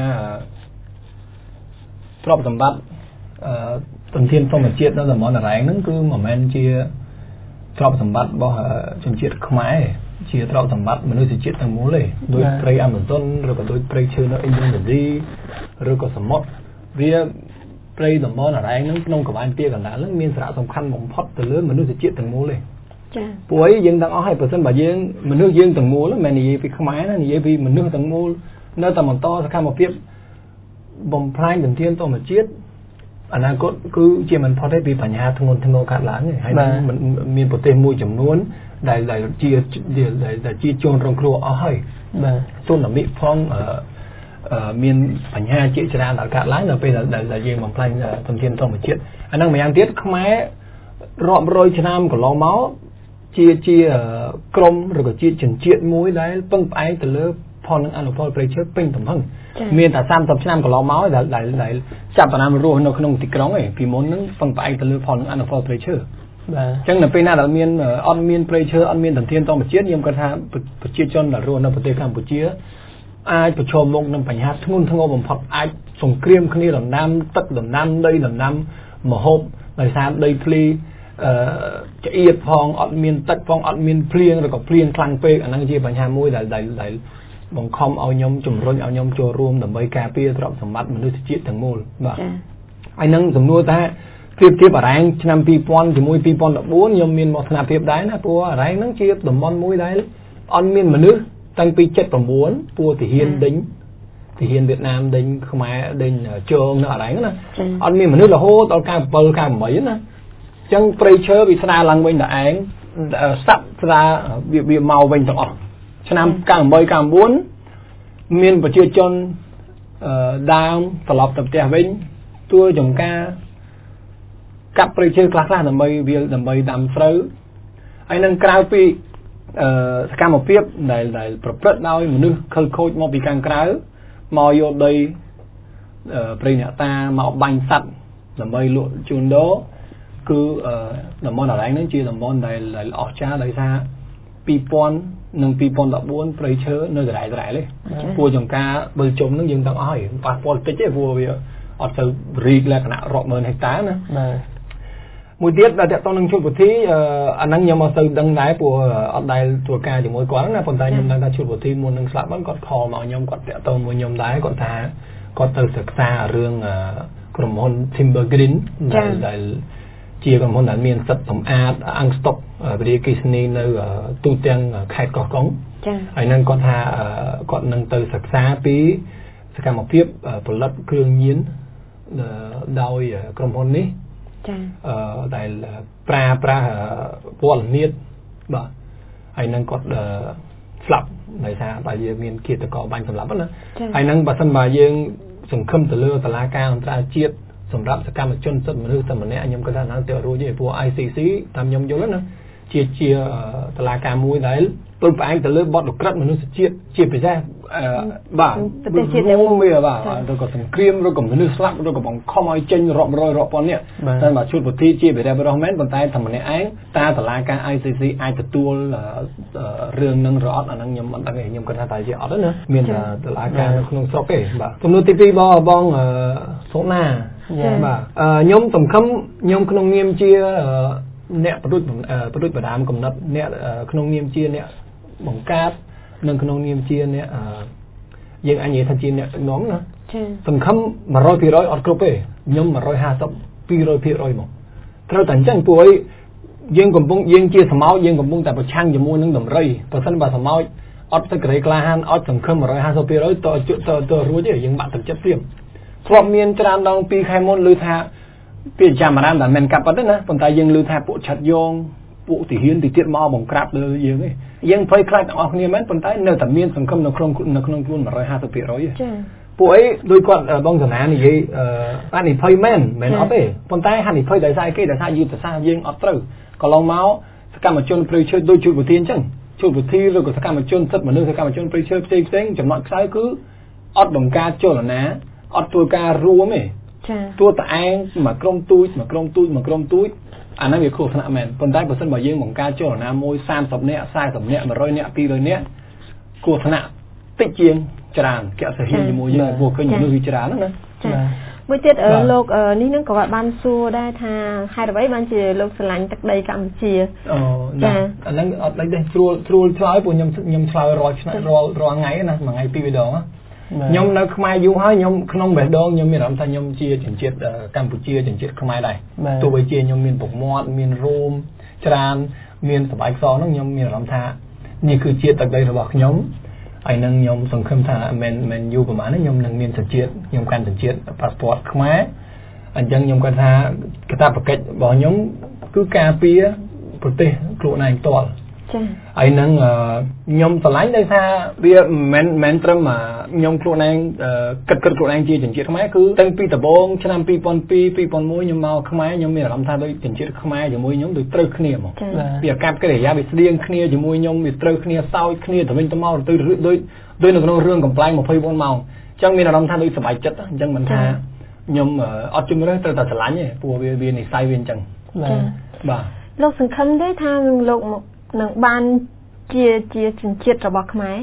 ទ្រព្យសម្បត្តិធនធានធម្មជាតិនៅតំបន់អរ៉ែងហ្នឹងគឺមិនមែនជាទ្រព្យសម្បត្តិរបស់ជនជាតិខ្មែរជាទ្រព្យសម្បត្តិមនុស្សជាតិទាំងមូលទេដូចព្រៃអាម៉ាហ្សុនឬក៏ដូចព្រៃឈើនៅអ៊ីណ្ឌូនេស៊ីឬក៏សមុទ្រវាព្រៃតំបន់អរ៉ែងហ្នឹងក្នុងកម្ពុជាកណ្ដាលហ្នឹងមានសារៈសំខាន់បំផុតទៅលើមនុស្សជាតិទាំងមូលទេចា៎ព្រោះយើងទាំងអស់ហើយបើសិនបើយើងមនុស្សយើងទាំងមូលមិននិយាយពីខ្មែរណានិយាយពីមនុស្សទាំងមូលនៅតែបន្តសកម្មភាពបំផ្លាញធនធានធម្មជាតិអនាគតគឺជាមិនផុតទេពីបញ្ហាធ្ងន់ធ្ងរកាត់ឡើងហើយមានប្រទេសមួយចំនួនដែលជាជនរងគ្រោះអស់ហើយបាទសូនាមិផងមានបញ្ហាជាច្រើនដែលកើតឡើងនៅពេលដែលយើងបំផ្លាញធនធានធម្មជាតិអាហ្នឹងម្យ៉ាងទៀតខ្មែររាប់រយឆ្នាំកន្លងមកជាក្រមឬក៏ជាជនជាតិមួយដែលពឹងផ្អែកទៅលើផលនិងអនុផលព្រៃឈើពេញទំហឹងមានតែ30ឆ្នាំកន្លងមកដែលចាប់បានរស់នៅក្នុងទីក្រុងឯងពីមុនហ្នឹងពឹងផ្អែកទៅលើផលនិងអនុផលព្រៃឈើបាទអញ្ចឹងនៅពេលណាដែលមានអត់មានព្រៃឈើអត់មានធនធានធម្មជាតិខ្ញុំគាត់ថាប្រជាជនដែលរស់នៅប្រទេសកម្ពុជាអាចប្រឈមមុខនឹងបញ្ហាធ្ងន់ធ្ងរបំផុតអាចសង្គ្រាមគ្នាដំណាំទឹកដំណាំដីដំណាំមហូបដោយសារដីធ្លីឆ្អៀតផងអត់មានទឹកផងអត់មានភ្លៀងឬក៏ភ្លៀងខ្លាំងពេកអាហ្នឹងជាបញ្ហាមួយដែលបង្ខំឲ្យខ្ញុំជំរុញឲ្យខ្ញុំចូលរួមដើម្បីការពារទ្រព្យសម្បត្តិមនុស្សជាតិទាំងមូលបាទហើយនឹងសំណួរថាប្រៀបធៀបអរ៉ែងឆ្នាំ2000ជាមួយ2014ខ្ញុំមានមោទនភាពដែរណាព្រោះអរ៉ែងហ្នឹងជាតំបន់មួយដែលអត់មានមនុស្សតាំងពី79ពួកទាហានដេញទាហានវៀតណាមដេញខ្មែរដេញជើងនៅអរ៉ែងណាអត់មានមនុស្សរហូតដល់97 98ណាចឹងព្រៃឈើវាស្ដារឡើងវិញតែឯងសັບស្ដារវាមកវិញទាំងអស់ឆ្នាំ98 99មានប្រជាជនដើមត្រឡប់ទៅផ្ទះវិញទួលចំការកាប់ព្រៃឈើខ្លះៗដើម្បីដាំស្រូវហើយនឹងក្រៅពីសកម្មភាពដែលប្រព្រឹត្តដោយមនុស្សខិលខូចមកពីខាងក្រៅមកយកដីព្រៃអ្នកតាមកបាញ់សត្វដើម្បីលក់ជូនដូរគឺតំបន់អរ៉ែងហ្នឹងជាតំបន់ដែលអស្ចារ្យដោយសារ2000និង2014ព្រៃឈើនៅដដែលទេពួកចំការបើជុំហ្នឹងយើងទាំងអស់ហើយប៉ះពាល់តិចទេព្រោះវាអត់ទៅរីកលក្ខណៈរាប់ម៉ឺនហិកតាណាបាទមួយទៀតដែលតទៅនឹងជួបវិធីអាហ្នឹងខ្ញុំមកទៅដឹងដែរព្រោះអត់ដែលធ្វើការជាមួយគាត់ណាប៉ុន្តែខ្ញុំដឹងថាជួបវិធីមុននឹងស្លាប់ហ្នឹងគាត់ខលមកខ្ញុំគាត់តទៅមួយខ្ញុំដែរគាត់ថាគាត់ទៅសិក្សារឿងក្រុមហ៊ុន Timber Green ដែលជាក្រុមហ៊ុនដែលមានសិទ្ធិសម្អាតអង្គស្តុកវិទ្យាគិសនីនៅទូទាំងខេត្តកោះកុងចា៎ហើយនឹងគាត់ថាគាត់នឹងទៅសិក្សាពីសកម្មភាពផលិតគ្រឿងញៀនដោយក្រុមហ៊ុននេះចា៎ដែលប្រើប្រាស់ពណ៌នាតបាទហើយនឹងគាត់ស្លាប់ដោយសារតែយើងមានគិតកោបាញ់សម្លាប់ណាហើយនឹងបើសិនបើយើងសង្ឃឹមទៅលើតុលាការអន្តរជាតិសម្រាប់សកម្មជនសិទ្ធិមនុស្សតែម្នាក់ខ្ញុំគាត់ថាទៅរួចទេព្រោះ ICC តាមខ្ញុំយល់ណាជាតុលាការមួយដែលពឹងផ្អែកទៅលើបទឧក្រិដ្ឋមនុស្សជាតិជាពិសេសបាទប្រទេសជាតិមួយបាទឬក៏សង្គ្រាមឬក៏មនុស្សស្លាប់ឬក៏បង្ខំឲ្យចេញរាប់រយរាប់ពាន់នាក់តែបើជួបប្រទេសជាបរិបទមែនប៉ុន្តែតែម្នាក់ឯងតើតុលាការ ICC អាចទទួលរឿងនឹងរអត់អាហ្នឹងខ្ញុំអត់ដឹងទេខ្ញុំគាត់ថាតែជាអត់ទេណាមានតែតុលាការនៅក្នុងស្រុកទេបាទចំនួនទី2បងសូណាបាទខ្ញុំសង្ឃឹមខ្ញុំក្នុងនាមជាអ្នកបដិបដាមកំណត់អ្នកក្នុងនាមជាអ្នកបង្កើតនិងក្នុងនាមជាអ្នកយើងអាចនិយាយថាជាអ្នកដឹកនាំណាសង្ឃឹម 100% អត់គ្រប់ទេខ្ញុំ 150 200% មកត្រូវតែអញ្ចឹងព្រោះយើងជាសមោចយើងកំពុងតែប្រឆាំងជាមួយនឹងតម្រុយបើមិនបើសមោចអត់ទឹកក្រីក្លាហានអត់សង្ឃឹម 150% ទៅរួចទេយើងបាក់ទឹកចិត្តព្រាមធ្លាប់មានច្រើនដង2ខែមុនឮថាពីចាំបានតែមិនកាប់អត់ទេណាប៉ុន្តែយើងឮថាពួកឆាត់យងពួកទាហានទីទៀតមកបង្ក្រាបលើយើងទេយើងភ័យខ្លាចទាំងអស់គ្នាមែនប៉ុន្តែនៅតែមានសង្ឃឹមនៅក្នុងខ្លួន 150% ទេចា៎ពួកអីដោយគាត់បងសណានិយាយហានិភ័យមែនអត់ទេប៉ុន្តែហានិភ័យដោយសារគេដោយសារយុទ្ធសាស្ត្រយើងអត់ត្រូវកន្លងមកសកម្មជនព្រៃឈើដូចជួបវិធានអញ្ចឹងជួបវិធីឬក៏សកម្មជនសិទ្ធិមនុស្សសកម្មជនព្រៃឈើផ្សេងចំណុចខ្សោយគឺអត់បង្ការចលនាអត់ធ្វើការរួមទេចា៎តួតឯងមកក្រុមទូចអាហ្នឹងវាគ្រោះថ្នាក់មែនប៉ុន្តែបើសិនបើយើងបង្កើតចលនាមួយ30នាក់40នាក់100នាក់200នាក់គ្រោះថ្នាក់តិចជាងច្រើនកសិហិជាមួយយើងពួកឃើញមនុស្សវាច្រើនណាចា៎មួយទៀតលោកនេះនឹងក៏បានសួរដែរថាហេតុអ្វីបានជាលោកស្រឡាញ់ទឹកដីកម្ពុជាចា៎អាហ្នឹងអត់ដឹងទេស្រួលឆ្លើយពួកខ្ញុំឆ្លើយរាល់ថ្ងៃណាមួយថ្ងៃ2 វីដេអូខ្ញុំនៅខ្មែរយូរហើយខ្ញុំក្នុងបេះដូងខ្ញុំមានអារម្មណ៍ថាខ្ញុំជាជនជាតិកម្ពុជាជនជាតិខ្មែរដែរទោះបីជាខ្ញុំមានពុកមាត់មានរោមច្រើនមានស្បែកសហ្នឹងខ្ញុំមានអារម្មណ៍ថានេះគឺជាទឹកដីរបស់ខ្ញុំហើយនឹងខ្ញុំសង្ឃឹមថាមិនយូរប្រហែលនេះខ្ញុំនឹងមានសញ្ជាតិខ្ញុំកាន់សញ្ជាតិប៉ាសពតខ្មែរអញ្ចឹងខ្ញុំគាត់ថាកាតព្វកិច្ចរបស់ខ្ញុំគឺការពារប្រទេសខ្លួនឯងផ្ទាល់ចា៎ហើយនឹងខ្ញុំឆ្លាញ់ដោយសារវាមិនត្រឹមខ្ញុំខ្លួនឯងគិតខ្លួនឯងជាជនជាតិខ្មែរគឺតាំងពីដំបូងឆ្នាំ2002 2001ខ្ញុំមកខ្មែរខ្ញុំមានអារម្មណ៍ថាដូចជនជាតិខ្មែរជាមួយខ្ញុំដូចត្រូវគ្នាហ្មងវាអាកប្បកិរិយាវាស្តៀងគ្នាជាមួយខ្ញុំវាត្រូវគ្នាសោយគ្នាទៅវិញទៅមកទៅដូចនៅក្នុងរឿងកំ pl 24 ម៉ោងអញ្ចឹងមានអារម្មណ៍ថាដូចសុបាយចិត្តអញ្ចឹងមិនថាខ្ញុំអត់ជំរឿត្រូវតែឆ្លាញ់ទេព្រោះវានិស័យវាអញ្ចឹងបាទលោកសង្ឃឹមទេថានឹងលោកនឹងបានជាជនជាតិរបស់ខ្មែរ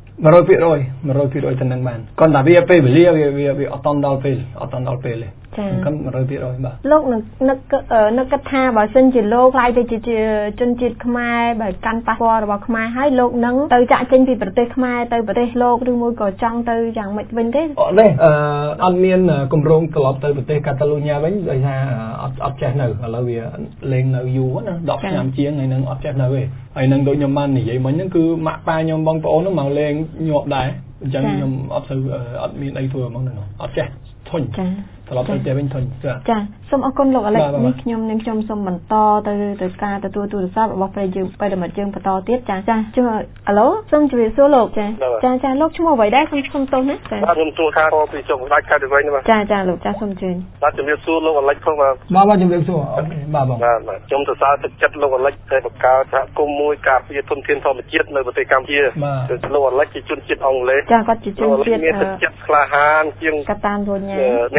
100% ទៅនឹងបានគាត់ថាវាពេលវេលាវាអត់តន់ដល់ពេលទេចា៎ខ្ញុំ 100% បាទលោកនឹកគិតថាបើសិនជាលោកខ្លាយទៅជាជនជាតិខ្មែរបើកាន់ប៉ាសពតរបស់ខ្មែរហើយលោកនឹងទៅចាក់ចេញពីប្រទេសខ្មែរទៅប្រទេសលោកឬមួយក៏ចង់ទៅយ៉ាងម៉េចវិញទេអត់ទេអត់មានគម្រោងត្រឡប់ទៅប្រទេសកាតាលូញ៉ាវិញដោយសារអត់ចេះនៅឥឡូវវាលេងនៅយូរណា10ឆ្នាំជាងហើយនឹងអត់ចេះនៅទេហើយនឹងដូចខ្ញុំបាននិយាយមិញហ្នឹងគឺម៉ាក់ប៉ាខ្ញុំបងប្អូនហ្នឹងមកលេងញាប់ដែរអញ្ចឹងខ្ញុំអត់ទៅអត់មានអីធ្វើហ្មងហ្នឹងអត់ចេះធុញចាត្រឡប់ទៅផ្ទះវិញធុញចាសូមអរគុណលោកអាឡិចនេះខ្ញុំសូមបន្តទៅការទទួលទូរស័ព្ទរបស់ប្រិយយើងប្រិមិត្តយើងបន្តទៀតចាជួយអាឡូសូមជម្រាបសួរលោកចាលោកឈ្មោះអ្វីដែរខ្ញុំទោសណាចាខ្ញុំសួរថាពីចុងដាច់កាត់ទៅវិញចាលោកចាសូមជឿបាទជម្រាបសួរលោកអាឡិចផងបាទជម្រាបសួរអូខេបាទបងខ្ញុំសរសើរទឹកចិត្តលោកអាឡិចដែលបង្កើតសហគមន៍មួយការពារធនធានធម្មជាតិនៅប្រទេសកម្ពុជាគឺលោកអាឡិចជាជនជាតិអង់គ្លេសចាគាត់ជាជនជាតិមានទឹកចិត្តក្លាហានជាងកតានរញ៉ាអ្នកដឹកនាំ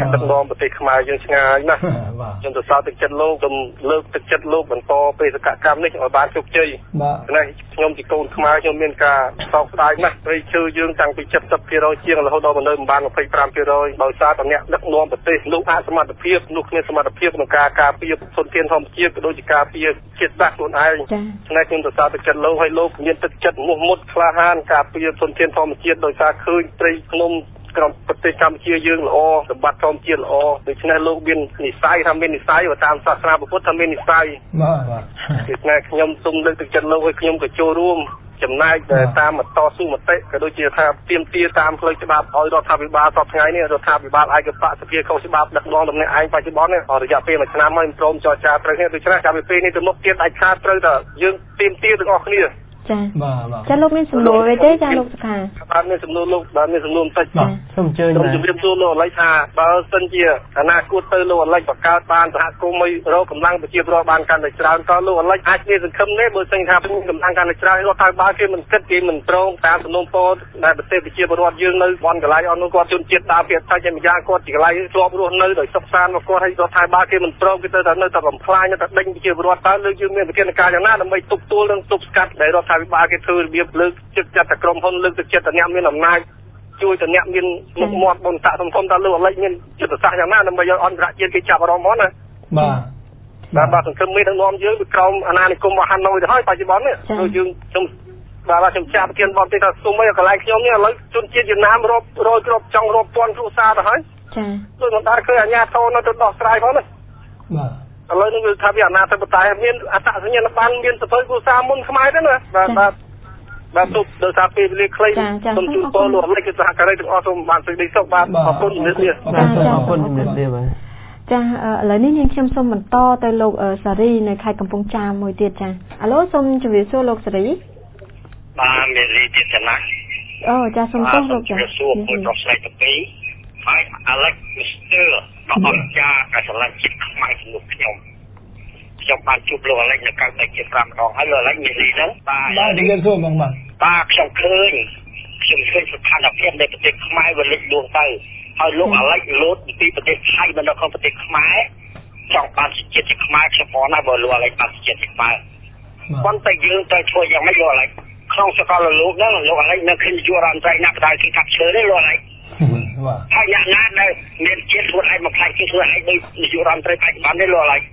នាំប្រទេសខ្មែរយើងឆ្ងាយណាស់ខ្ញុំទៅសរទឹកចិត្តលោកលើកទឹកចិត្តលោកបន្តបេសកកម្មនេះឲ្យបានជោគជ័យបាទខ្ញុំជាកូនខ្មែរខ្ញុំមានការសោកស្ដាយណាស់ព្រៃឈើយើងតាំងពី 70% ជាងរហូតដល់នៅបាន 25% ដោយសារតែអ្នកដឹកនាំប្រទេសលោកអសមត្ថភាពលោកគ្មានសមត្ថភាពក្នុងការការពារធនធានធម្មជាតិក៏ដូចជាការពារជាតិសាសន៍ខ្លួនឯងឆ្នៃខ្ញុំទៅសរទឹកចិត្តលោកឲ្យលោកមានទឹកចិត្តមោះមុតក្លាហានការពារធនធានធម្មជាតិដោយសារឃើញព្រៃភ្នំក្រុមប្រទេសកម្ពុជាយើងល្អសម្បត្តិធម្មជាតិល្អដូច្នេះលោកមាននិស្ស័យថាមាននិស្ស័យតាមសាសនាពុទ្ធថាមាននិស្ស័យបាទដូច្នេះខ្ញុំសូមលើកទឹកចិត្តលោកឲ្យខ្ញុំក៏ចូលរួមចំណែកតាមមតស៊ូមតិក៏ដូចជាថាទាមទារតាមផ្លូវច្បាប់ឲ្យរដ្ឋាភិបាលសពថ្ងៃនេះរដ្ឋាភិបាលឯកបក្សសភាខុសច្បាប់ដឹកនាំតំណែងឯងបច្ចុប្បន្ននេះរយៈពេល1ឆ្នាំហើយមិនព្រមចរចាត្រូវគ្នាដូច្នេះកាលពីពេលនេះទៅមុខទៀតអាចខាតត្រូវតែយើងទាមទារទាំងអស់គ្នាចាចាលោកមានសំណួរអ្វីទេចាលោកសុខាបាទមានសំណួរលោកបាទមានសំណួរបន្តិចបាទសូមអញ្ជើញខ្ញុំជម្រាបសួរលោកអលិចថាបើសិនជាអនាគតទៅលោកអលិចបង្កើតបានសហគមន៍មួយរកកម្លាំងប្រជាពលរដ្ឋបានកាន់តែច្រើនតើលោកអលិចអាចមានសង្ឃឹមទេបើសិនថាកម្លាំងកាន់តែច្រើនរដ្ឋាភិបាលគេមិនគិតគេមិនព្រមតាមសំណុំពរដែលប្រទេសប្រជាពលរដ្ឋយើងនៅបនកន្លែងអស់នោះគាត់ជនជាតិដើមភាគតិចយ៉ាងម្យ៉ាងគាត់ជាកន្លែងធ្លាប់រស់នៅដោយសុខសាន្តមកគាត់ឲ្យរដ្ឋាភិបាលគេមិនព្រមគេទៅតែនៅតែបំផ្លាញតែដេញប្រជាពលរដ្ឋតើលើយើងមានវិធានការយ៉ាងណាដើម្បីទប់ទល់និងទប់ស្កាត់ដែលរដ្ឋាភិបាលគេធ្វើរបៀបលើកចិត្តចាត់តែក្រុមហ៊ុនលើកទឹកចិត្តតែអ្នកមានអំណាចជួយតែអ្នកមានមុខមាត់បុណ្យស័ក្តិធំតើលោកអលិចមានចិត្តសាស្ត្រយ៉ាងណាដើម្បីឲ្យអន្តរជាតិគេចាប់អារម្មណ៍ហ្នឹងណាបាទសង្ឃឹមមានដឹកនាំយើងពីក្រមអាណានិគមរបស់ហាណូយទៅហើយបច្ចុប្បន្ននេះដូចយើងខ្ញុំបាទខ្ញុំចាក់ប្រធានបទទេថាសុំឲ្យកន្លែងខ្ញុំនេះឥឡូវជនជាតិវៀតណាមរាប់រយគ្រប់ចង់រាប់ពាន់គ្រួសារទៅហើយចាដូចមិនដាល់ឃើញអាញាធរនៅទៅដោះស្រាយផងណាបាទឥឡូវនេះគឺថាវាអាណាធិបតេយ្យមានអត្តសញ្ញាណប័ណ្ណមានសភៅគ្រួសារមុនខ្មែរទេណាបាទទុបដោយសារពេលវេលាខ្លីសូមជូនពរលោកអលិចគឺសហការីទាំងអស់សូមបានសេចក្តីសុខបាទអរគុណជំរាបលាអរគុណជំរាបលាបាទចាឥឡូវនេះនាងខ្ញុំសូមបន្តទៅលោកសារីនៅខេត្តកំពង់ចាមមួយទៀតចាអាឡូសូមជម្រាបសួរលោកសារីបាទមានលីទៀតចំណាស់អូចាសូមទោសលោកចាជម្រាបសួរមួយប្រុសស្រីទាំងពីរហើយអាឡិចមីស្ទ័រដ៏អស្ចារ្យដែលឆ្លងចិត្តខ្មែរជំនួសខ្ញុំបានជួបលោកអាឡិចនៅកៅតែជា5ម្ដងហើយលោកអាឡិចមានលីហ្នឹងបាទជំរាបសួរបងបាទខ្ញុំឃើញស្ថានភាពនៃប្រទេសខ្មែរវាលិចលួងទៅហើយលោកអាឡិចលោតពីប្រទេសថៃមកនៅក្នុងប្រទេសខ្មែរចង់បានសិទ្ធិជាខ្មែរខ្ញុំផងណាបើលោកអាឡិចបានសិទ្ធិជាខ្មែរប៉ុន្តែយើងត្រូវធ្វើយ៉ាងម៉េចលោកអាឡិចក្នុងសកលលោកហ្នឹងលោកអាឡិចនៅឃើញយុវរដ្ឋមន្ត្រីណាក្តៅគេកាប់ឈើទេលោកអាឡិចបាទហើយយ៉ាងណាដែលមានជាតិខ្លួនឯងមកខ្លាចជាខ្លួនឯងដោយនាយករដ្ឋមន្ត្រីបច្ចុប្បន្នទេលោកអាឡិច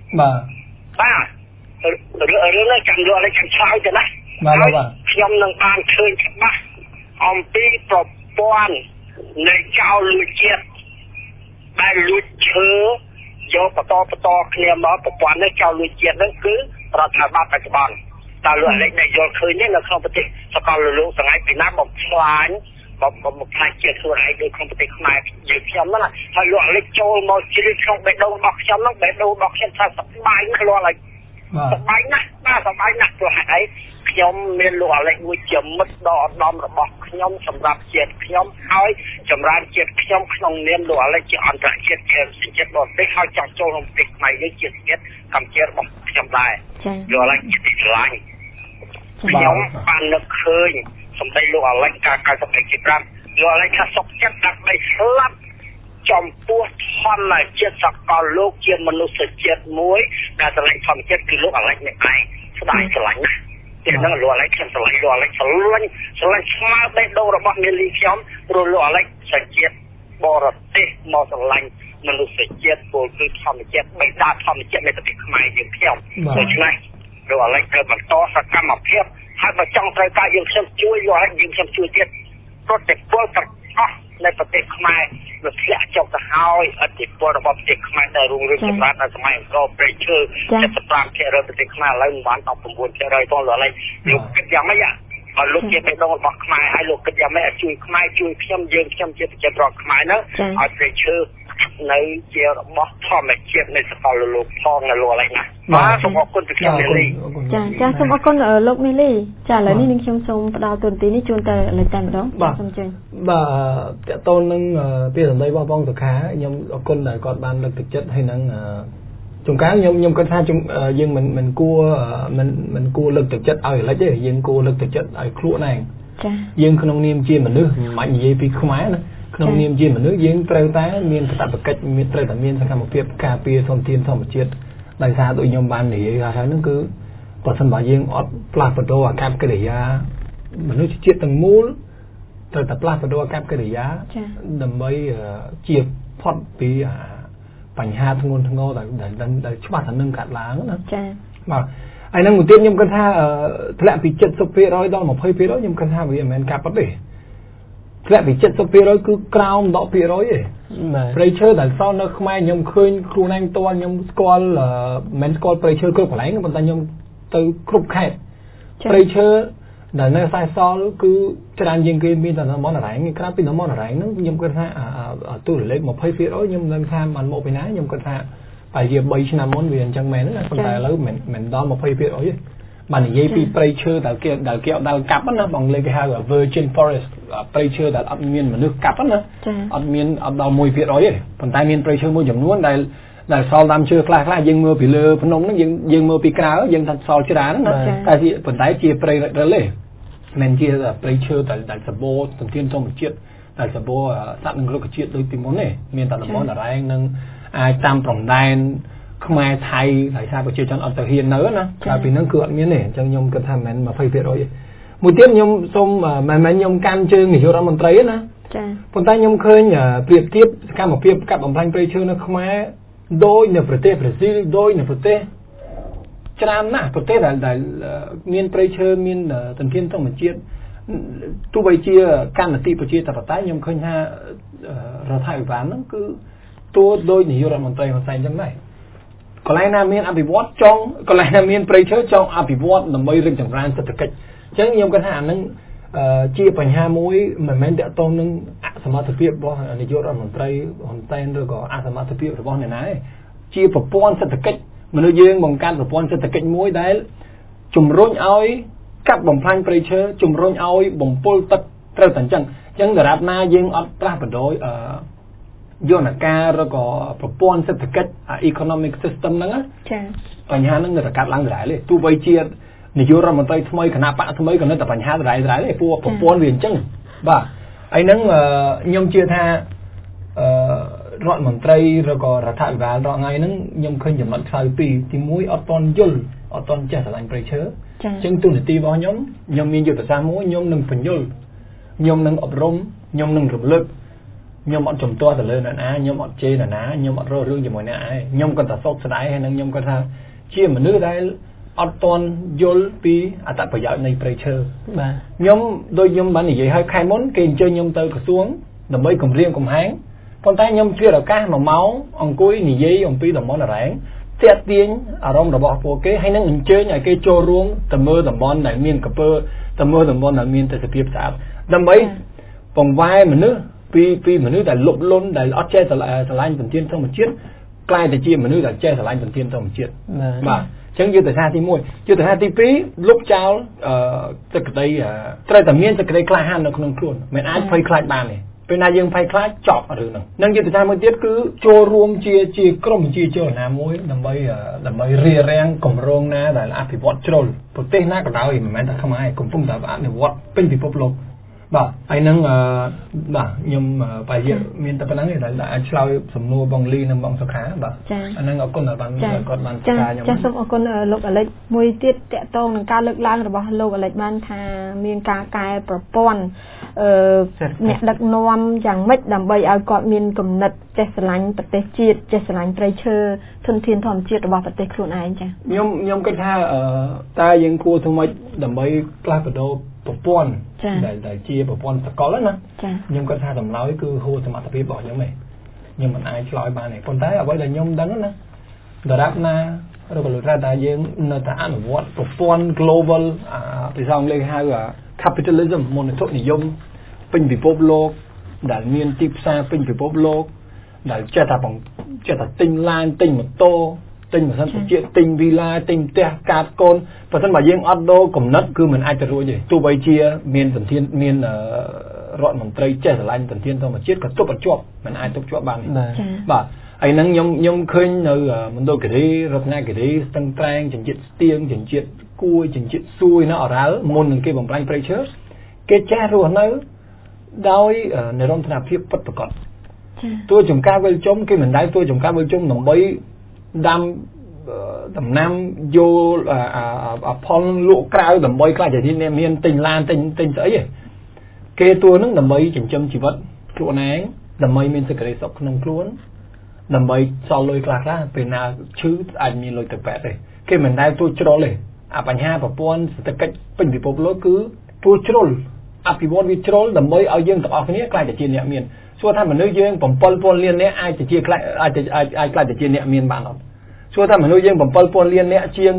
បាទរឿងនេះចាំលោកអាឡិចចាំឆ្លើយទៅណាបាទខ្ញុំនឹងបានឃើញច្បាស់អំពីប្រព័ន្ធនៃចោរលួចជាតិដែលលួចឈើយកបន្តគ្នាមកប្រព័ន្ធនេះចោរលួចជាតិហ្នឹងគឺរដ្ឋាភិបាលបច្ចុប្បន្នតើលោកអាឡិចដែលយល់ឃើញនេះនៅក្នុងប្រទេសសកលលោកថ្ងៃពីណាបំផ្លាញបំផ្លាញជាតិខ្លួនឯងដោយក្នុងប្រទេសខ្មែរយើងខ្ញុំហ្នឹងហើយលោកអាឡិចចូលមកជ្រៀតក្នុងបេះដូងរបស់ខ្ញុំហ្នឹងបេះដូងរបស់ខ្ញុំថាសប្បាយណាស់លោកអាឡិចសប្បាយណាស់ព្រោះហេតុអីខ្ញុំមានលោកអាឡិចមួយជាមិត្តដ៏ឧត្តមរបស់ខ្ញុំសម្រាប់ជាតិខ្ញុំហើយចម្រើនជាតិខ្ញុំក្នុងនាមលោកអាឡិចជាអន្តរជាតិជាជាតិបរទេសហើយចង់ចូលក្នុងប្រទេសខ្មែរយើងជាជាតិកម្ពុជារបស់ខ្ញុំដែរលោកអាឡិចជាទីស្រឡាញ់ខ្ញុំបាននឹកឃើញសម្ដីលោកអាឡិចការ95លោកអាឡិចថាសុខចិត្តដើម្បីស្លាប់ចំពោះធម្មជាតិសកលលោកជាមនុស្សជាតិមួយដែលស្រឡាញ់ធម្មជាតិគឺលោកអាឡិចនេះឯងស្ដាយស្រឡាញ់ណាស់តែនឹងលោកអាឡិចខ្ញុំស្រឡាញ់លោកអាឡិចស្រឡាញ់ស្មើបេះដូងរបស់មានលីខ្ញុំព្រោះលោកអាឡិចសជាតិបរទេសមកស្រឡាញ់មនុស្សជាតិពលគឺធម្មជាតិបេដាធម្មជាតិនៃប្រទេសខ្មែរយើងខ្ញុំដូច្នេះលោកអាឡិចត្រូវបន្តសកម្មភាពហើយបើចង់ត្រូវការយើងខ្ញុំជួយលោកអាឡិចយើងខ្ញុំជួយទៀតប្រតិពលទាំងអស់នៅប្រទេសខ្មែរវាធ្លាក់ចុះទៅហើយអធិពលរបស់ប្រទេសខ្មែរដែលរុងរឿងចម្រើននៅសម័យអង្គរព្រៃឈើ75%ប្រទេសខ្មែរឥឡូវមិនបាន19%ផងលោកអាឡិចលោកគិតយ៉ាងម៉េចឲ្យលោកជាបេះដូងរបស់ខ្មែរហើយលោកគិតយ៉ាងម៉េចឲ្យជួយខ្មែរជួយខ្ញុំយើងខ្ញុំជាប្រជាពលរដ្ឋខ្មែរហ្នឹងឲ្យព្រៃឈើនៅជារបស់ធម្មជាតិនៃសកលលោកផងនៅលោកអាឡិចណាបាទសូមអរគុណពីខ្ញុំមេលីចាសូមអរគុណលោកមេលីចាឥឡូវនេះនឹងខ្ញុំសូមផ្ដល់ទូរទស្សន៍នេះជូនទៅលេខតែម្ដងសូមជើញបាទតកតូននឹងពីសម្ដីរបស់បងសុខាខ្ញុំអរគុណដែលគាត់បានលើកទឹកចិត្តហើយនឹងជួនកាលខ្ញុំគិតថាយើងមិនគួរលើកទឹកចិត្តឲ្យអាឡិចទេយើងគួរលើកទឹកចិត្តឲ្យខ្លួនឯងចាយើងក្នុងនាមជាមនុស្សមិនបាច់និយាយពីខ្មែរណាក្នុងនាមជាមនុស្សយើងត្រូវតែមានកាតព្វកិច្ចមានត្រូវតែមានសកម្មភាពការពារធនធានធម្មជាតិដោយសារដូចខ្ញុំបាននិយាយថាហ្នឹងគឺបើសិនបើយើងអត់ផ្លាស់ប្ដូរអាកប្បកិរិយាមនុស្សជាតិទាំងមូលត្រូវតែផ្លាស់ប្ដូរអាកប្បកិរិយាដើម្បីជាផុតពីបញ្ហាធ្ងន់ធ្ងរដែលច្បាស់ថានឹងកាត់ឡើងណាចា៎បាទហើយនឹងមួយទៀតខ្ញុំគិតថាធ្លាក់ពី 70% ដល់ 20% ខ្ញុំគិតថាវាមិនមែនការប៉ັດទេធ្លាក់ពី 70% គឺក្រោម 10% ទេព្រៃឈើដែលសល់នៅខ្មែរខ្ញុំឃើញខ្លួនឯងផ្ទាល់ខ្ញុំស្គាល់មិនស្គាល់ព្រៃឈើគ្រប់កន្លែងប៉ុន្តែខ្ញុំទៅគ្រប់ខេត្តព្រៃឈើដែលនៅខ្សែសល់គឺច្រើនជាងគេមានតែតំបន់អរ៉ែងក្រៅពីតំបន់អរ៉ែងហ្នឹងខ្ញុំគិតថាទូលេខ 20% ខ្ញុំនឹងថាបានមកពីណាខ្ញុំគិតថាតែជា3ឆ្នាំមុនវាអញ្ចឹងមែនណាប៉ុន្តែឥឡូវមិនដល់ 20% ទេបាននិយាយពីព្រៃឈើដែលគេអត់ដែលកាប់ណាបងលេខគេហៅ virgin forest ព្រៃឈើដែលអត់មានមនុស្សកាប់ណាអត់ដល់ 1% ទេប៉ុន្តែមានព្រៃឈើមួយចំនួនដែលសល់តាមឈើខ្លះយើងមើលពីលើភ្នំហ្នឹងយើងមើលពីក្រៅយើងថាសល់ច្រើនណាតែប៉ុន្តែជាព្រៃរិចរិលទេមិនជាព្រៃឈើដែលសបោទន្ទានធម្មជាតិដែលសបោសត្វនិងរុក្ខជាតិដូចពីមុនទេមានតែតំបន់អរ៉ែងនិងអាចតាមព្រំដែនខ្មែរថៃហើយថាប្រជាជនអត់ទៅហ៊ាននៅណាតែពីហ្នឹងគឺអត់មានទេអញ្ចឹងខ្ញុំគិតថាមិន 20% ទេមួយទៀតខ្ញុំសូមមិនមែនខ្ញុំកាន់ជើងនាយករដ្ឋមន្ត្រីណាចា៎ប៉ុន្តែខ្ញុំឃើញប្រៀបធៀបសកម្មភាពកាប់បំផ្លាញព្រៃឈើនៅខ្មែរដោយនៅប្រទេសប្រេស៊ីលដោយនៅប្រទេសច្រើនណាស់ប្រទេសដែលមានព្រៃឈើមានធនធានធម្មជាតិទោះបីជាកម្មនីតិប្រជាធិបតេយ្យខ្ញុំឃើញថារដ្ឋាភិបាលហ្នឹងគឺទួដោយនាយករដ្ឋមន្ត្រីហ៊ុនសែនចឹងដែរកន្លែងណាមានអភិវឌ្ឍចង់កន្លែងណាមានព្រៃឈើចង់អភិវឌ្ឍដើម្បីរីកចម្រើនសេដ្ឋកិច្ចអញ្ចឹងខ្ញុំគិតថាអាហ្នឹងជាបញ្ហាមួយមិនមែនតាក់ទងនឹងអសមត្ថភាពរបស់នាយករដ្ឋមន្ត្រីហ៊ុនសែនឬក៏អសមត្ថភាពរបស់អ្នកណាទេជាប្រព័ន្ធសេដ្ឋកិច្ចមនុស្សយើងបង្កើតប្រព័ន្ធសេដ្ឋកិច្ចមួយដែលជំរុញឲ្យកាប់បំផ្លាញព្រៃឈើជំរុញឲ្យបំពុលទឹកត្រូវតែអញ្ចឹងដរាបណាយើងអត់ផ្លាស់ប្ដូរយន្តការឬក៏ប្រព័ន្ធសេដ្ឋកិច្ច economic system ហ្នឹងចា៎បញ្ហាហ្នឹងនៅតែកាត់ឡើងដដែលទេទោះបីជានាយករដ្ឋមន្ត្រីថ្មីគណៈបកថ្មីក៏នៅតែបញ្ហាដដែលទេព្រោះប្រព័ន្ធវាអញ្ចឹងបាទហើយហ្នឹងខ្ញុំជឿថារដ្ឋមន្ត្រីឬក៏រដ្ឋាភិបាលរាល់ថ្ងៃហ្នឹងខ្ញុំឃើញចំណុចខ្សោយពីរទី1អត់តន់យល់អត់តន់ចេះស្រឡាញ់ព្រៃឈើអញ្ចឹងទូនាទីរបស់ខ្ញុំមានយុទ្ធសាស្ត្រមួយខ្ញុំនឹងបញ្យល់ខ្ញុំនឹងអប់រំខ្ញុំនឹងរំលឹកខ្ញុំអត់ជំទាស់ទៅលើអ្នកណាខ្ញុំអត់ជេរអ្នកណាខ្ញុំអត់រករឿងជាមួយអ្នកឯងខ្ញុំគាត់តែសោកស្ដាយហើយនឹងខ្ញុំគាត់ថាជាមនុស្សដែលអត់តន់យល់ពីអត្ថប្រយោជន៍នៃព្រៃឈើបាទខ្ញុំដូចខ្ញុំបាននិយាយឲ្យខែមុនគេអញ្ជើញខ្ញុំទៅក្រសួងដើម្បីគម្រាមកំហែងប៉ុន្តែខ្ញុំឆ្លៀតឱកាស1ម៉ោងអង្គុយនិយាយអំពីតំបន់អរ៉ែងទាក់ទាញអារម្មណ៍របស់ពួកគេហើយនឹងអញ្ជើញឲ្យគេចូលរួមទៅមើលតំបន់ដែលមានកំពើទៅមើលតំបន់ដែលមានទេសភាពស្អាតដើម្បីបង្វែរមនុស្សពីមនុស្សដែលលុបលន់ដែលអត់ចេះស្រឡាញ់ធនធានធម្មជាតិក្លាយទៅជាមនុស្សដែលចេះស្រឡាញ់ធនធានធម្មជាតិបាទអញ្ចឹងយុទ្ធសាស្ត្រទី1យុទ្ធសាស្ត្រទី2លុបចោលសេចក្តីត្រូវតែមានសេចក្តីក្លាហាននៅក្នុងខ្លួនមិនអាចភ័យខ្លាចបានទេពេលណាយើងភ័យខ្លាចចប់រឿងហ្នឹងនឹងយុទ្ធសាស្ត្រមួយទៀតគឺចូលរួមជាក្រុមជាចលនាមួយដើម្បីរារាំងគម្រោងណាដែលអភិវឌ្ឍជ្រុលប្រទេសណាក៏ដោយមិនមែនតែខ្មែរកំពុងតែអនុវត្តពេញពិភពលោកបាទហើយនឹងបាទខ្ញុំប្រហែលមានតែប៉ុណ្្នឹងទេដែលអាចឆ្លើយសំណួរបងលីនិងបងសុខាបាទអាហ្នឹងអរគុណដែលបានគាត់បានស្គាល់ខ្ញុំចា៎សូមអរគុណលោកអាលិចមួយទៀតតកតងនឹងការលើកឡើងរបស់លោកអាលិចបានថាមានការកែប្រព័ន្ធអ្នកដឹកនាំយ៉ាងម៉េចដើម្បីឲ្យគាត់មានគំនិតចេះស្រឡាញ់ប្រទេសជាតិចេះស្រឡាញ់ព្រៃឈើធនធានធម្មជាតិរបស់ប្រទេសខ្លួនឯងចា៎ខ្ញុំគិតថាតើយើងគួរធ្វើម៉េចដើម្បីផ្លាស់ប្ដូរប្រព័ន្ធដែលជាប្រព័ន្ធសកលណាខ្ញុំគាត់ថាតម្លើយគឺហួសសមត្ថភាពរបស់ខ្ញុំឯងខ្ញុំមិនអាចឆ្លើយបានទេប៉ុន្តែអ្វីដែលខ្ញុំដឹងណាដរាបណាឬក៏លុយថាយើងនៅតែអនុវត្តប្រព័ន្ធ global ភាសាអង់គ្លេសហៅ capitalism មនោទនិយមពេញពិភពលោកដែលមានទីផ្សារពេញពិភពលោកដែលចេះតែទិញឡានទិញម៉ូតូទិញម៉ាស៊ីនត្រជាក់ទិញវីឡាទិញផ្ទះកាតកូនបើមិនបើយើងអត់ដូរកំណត់គឺមិនអាចទៅរួចទេទោះបីជាមានធនធានមានរដ្ឋមន្ត្រីចេះស្រឡាញ់ធនធានធម្មជាតិក៏ទប់អត់ជាប់មិនអាចទប់ជាប់បានបាទហើយនឹងខ្ញុំឃើញនៅមណ្ឌលគិរីរតនគិរីស្ទឹងត្រែងចិញ្ចៀតស្ទៀងចិញ្ចៀតគួយចិញ្ចៀតសួយនៅអរ៉ាល់មុននឹងគេបំផ្លាញព្រៃឈើគេចេះរស់នៅដោយនិរន្តរភាពពិតប្រាកដតួចំការវិលជុំគេមិនដែលតួចំការវិលជុំដើម្បីដាំដំណាំយកផលលក់ក្រៅដើម្បីខ្លាចតែអ្នកមានទិញឡានទិញស្អីទេគេតួហ្នឹងដើម្បីចិញ្ចឹមជីវិតខ្លួនឯងដើម្បីមានសេចក្តីសុខក្នុងខ្លួនដើម្បីសល់លុយខ្លះពេលណាឈឺអាចមានលុយទៅពេទ្យទេគេមិនដែលទួចជ្រុលទេអាបញ្ហាប្រព័ន្ធសេដ្ឋកិច្ចពេញពិភពលោកគឺទួចជ្រុលអភិវឌ្ឍវាជ្រុលដើម្បីឲ្យយើងទាំងអស់គ្នាខ្លាចតែជាអ្នកមានសួរថាមនុស្សយើង 7,000 លាននាក់អាចខ្លាចតែជាអ្នកមានបានអត់សួរថាមនុស្សយើង 7,000 លាននាក់ជាង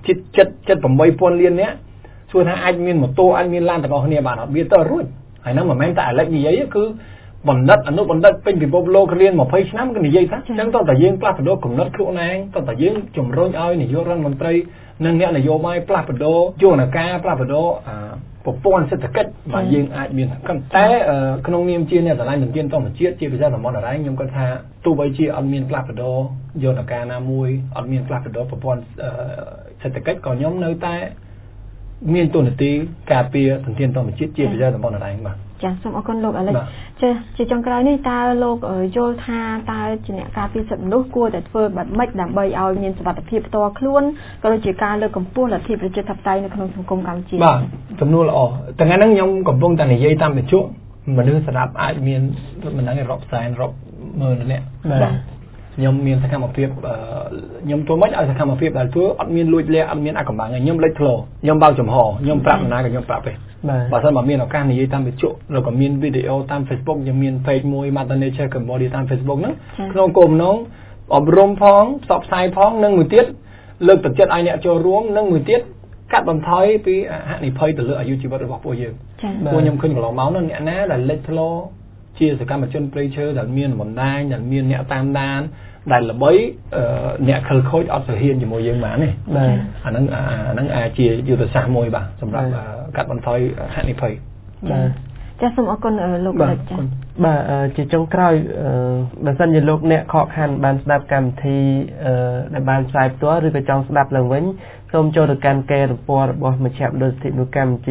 78,000 លាននាក់សួរថាអាចមានម៉ូតូអាចមានឡានទាំងអស់គ្នាបានអត់វាទៅរួចហើយហ្នឹងមិនមែនតែអាឡិចនិយាយគឺបណ្ឌិតអនុបណ្ឌិតពេញពិភពលោករៀន20ឆ្នាំក៏និយាយថាអញ្ចឹងតើតាយើងផ្លាស់ប្ដូរកំណត់ខ្លួនឯងតើតាយើងជំរុញឲ្យនាយករដ្ឋមន្ត្រីនិងអ្នកនយោបាយផ្លាស់ប្ដូរយន្តការផ្លាស់ប្ដូរប្រព័ន្ធសេដ្ឋកិច្ចបាទយើងអាចមានតែក្នុងនាមជាអ្នកឆ្លងជំនាញធម្មជាតិជាពិសេសតំបន់អរ៉ៃខ្ញុំគាត់ថាទោះបីជាអត់មានផ្លាស់ប្ដូរយន្តការណាមួយអត់មានផ្លាស់ប្ដូរប្រព័ន្ធសេដ្ឋកិច្ចក៏ខ្ញុំនៅតែមានទូនាទីការពារធនធានធម្មជាតិជាពិសេសតំបន់អរ៉ៃបាទចាសូមអរគុណលោកអាឡិចចាជាចុងក្រោយនេះតើលោកយល់ថាតើជាអ្នកការពារសិទ្ធិមនុស្សគួរតែធ្វើបែបម៉េចដើម្បីឲ្យមានសុវត្ថិភាពផ្ទាល់ខ្លួនក៏ដូចជាការលើកកម្ពស់លទ្ធិប្រជាធិបតេយ្យនៅក្នុងសង្គមកម្ពុជាបាទចំនួនល្អថ្ងៃហ្នឹងខ្ញុំកំពុងតែនិយាយតាមបញ្ជក់មនុស្សស្ដាប់អាចមានមិនដឹងរាប់សែនរាប់ម៉ឺននាក់បាទខ្ញុំមានសកម្មភាពខ្ញុំធ្វើមិនឲ្យសកម្មភាពដែលធ្វើអត់មានលួចលាក់អត់មានអាកំបាំងខ្ញុំលេចធ្លោខ្ញុំបើកចំហខ្ញុំប្រាប់ណាក៏ខ្ញុំប្រាប់ទេបើសិនមកមានឱកាសនិយាយតាមវិទ្យុឬក៏មានវីដេអូតាម Facebook ខ្ញុំមាន page មួយ Mother Nature Cambodia តាម Facebook ហ្នឹងក្នុងគោលបំណងអប់រំផងផ្សព្វផ្សាយផងនិងមួយទៀតលើកទឹកចិត្តឲ្យអ្នកចូលរួមនិងមួយទៀតកាត់បន្ថយពីហានិភ័យទៅលើអាយុជីវិតរបស់ពួកយើងពួកខ្ញុំឃើញកន្លងមកនោះអ្នកណាដែលលេចធ្លោជាសកម្មជនព្រៃឈើដែលមានបណ្ដាញដែលមានអ្នកតាមដានដែលល្បីអ្នកខិលខូចអត់ទៅហ៊ានជាមួយយើងបានទេបាទអាហ្នឹងអាចជាយុទ្ធសាស្ត្រមួយបាទសម្រាប់កាត់បន្ថយហានិភ័យបាទចាសសូមអរគុណលោកអាឡិចចា៎បាទជាចុងក្រោយបើសិនជាលោកអ្នកខកខានបានស្ដាប់កម្មវិធីដែលបានផ្សាយផ្ទាល់ឬក៏ចង់ស្ដាប់ឡើងវិញសូមចូលទៅកាន់កេរដំណ័ររបស់មជ្ឈមណ្ឌលសិទ្ធិមនុស្សកម្ពុជា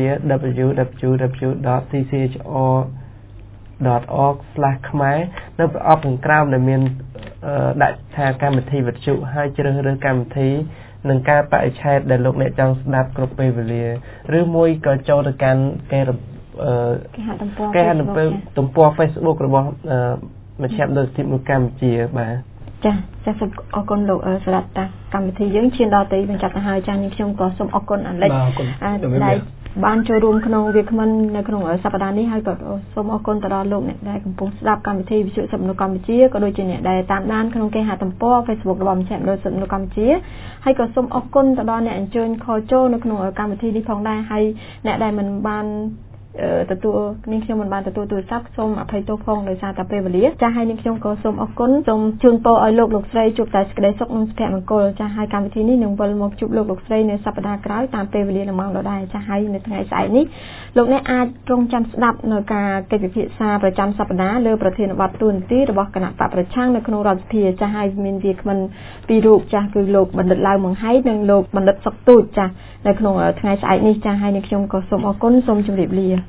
www.cchr.org/khmer នៅប្រអប់ខាងក្រោមដែលមានដាក់ថាកម្មវិធីវិទ្យុហើយជ្រើសរើសកម្មវិធីនឹងការបរិច្ឆេទដែលលោកអ្នកចង់ស្ដាប់គ្រប់ពេលវេលាឬមួយក៏ចូលទៅកាន់គេហទំព័រ Facebook របស់មជ្ឈមណ្ឌលសិទ្ធិមនុស្សកម្ពុជាបាទចាសូមអរគុណលោកសម្រាប់កម្មវិធីយើងឈានដល់ទីបញ្ចប់ទៅហើយចា៎ខ្ញុំក៏សូមអរគុណអាឡិចដែលបានចូលរួមក្នុងវាគ្មិននៅក្នុងសប្តាហ៍នេះហើយក៏សូមអរគុណទៅដល់លោកអ្នកដែលកំពុងស្ដាប់កម្មវិធីវិទ្យុសិទ្ធិមនុស្សកម្ពុជាក៏ដូចជាអ្នកដែលតាមដានក្នុងគេហទំព័រ Facebook របស់មជ្ឈមណ្ឌលសិទ្ធិមនុស្សកម្ពុជាហើយក៏សូមអរគុណទៅដល់អ្នកអញ្ជើញខលចូលនៅក្នុងកម្មវិធីនេះផងដែរហើយអ្នកដែលមិនបានទទួលនាងខ្ញុំមិនបានទទួលទូរស័ព្ទសូមអភ័យទោសផងដោយសារតែពេលវេលាចាស់ហើយនាងខ្ញុំក៏សូមអរគុណសូមជូនពរឲ្យលោកស្រីជួបតែសេចក្តីសុខនិងសុភមង្គលចាស់ហើយកម្មវិធីនេះនឹងវិលមកជួបលោកស្រីនៅសប្តាហ៍ក្រោយតាមពេលវេលានិងម៉ោងដដែលចាស់ហើយនៅថ្ងៃស្អែកនេះលោកអ្នកអាចរងចាំស្ដាប់នៅការកិច្ចពិភាក្សាប្រចាំសប្តាហ៍លើប្រធានបទទូនាទីរបស់គណៈបកប្រឆាំងនៅក្នុងរដ្ឋសភាចាស់ហើយមានវាគ្មិនពីររូបចាស់គឺលោកបណ្ឌិតឡៅម៉ុងហៃនិងលោកបណ្ឌិតសុកទូចចាស់នៅក្នុងថ្ងៃស្អែកនេះចាស់ហើយនាងខ្ញុំក៏សូមអរគុណសូមជម្រាបលា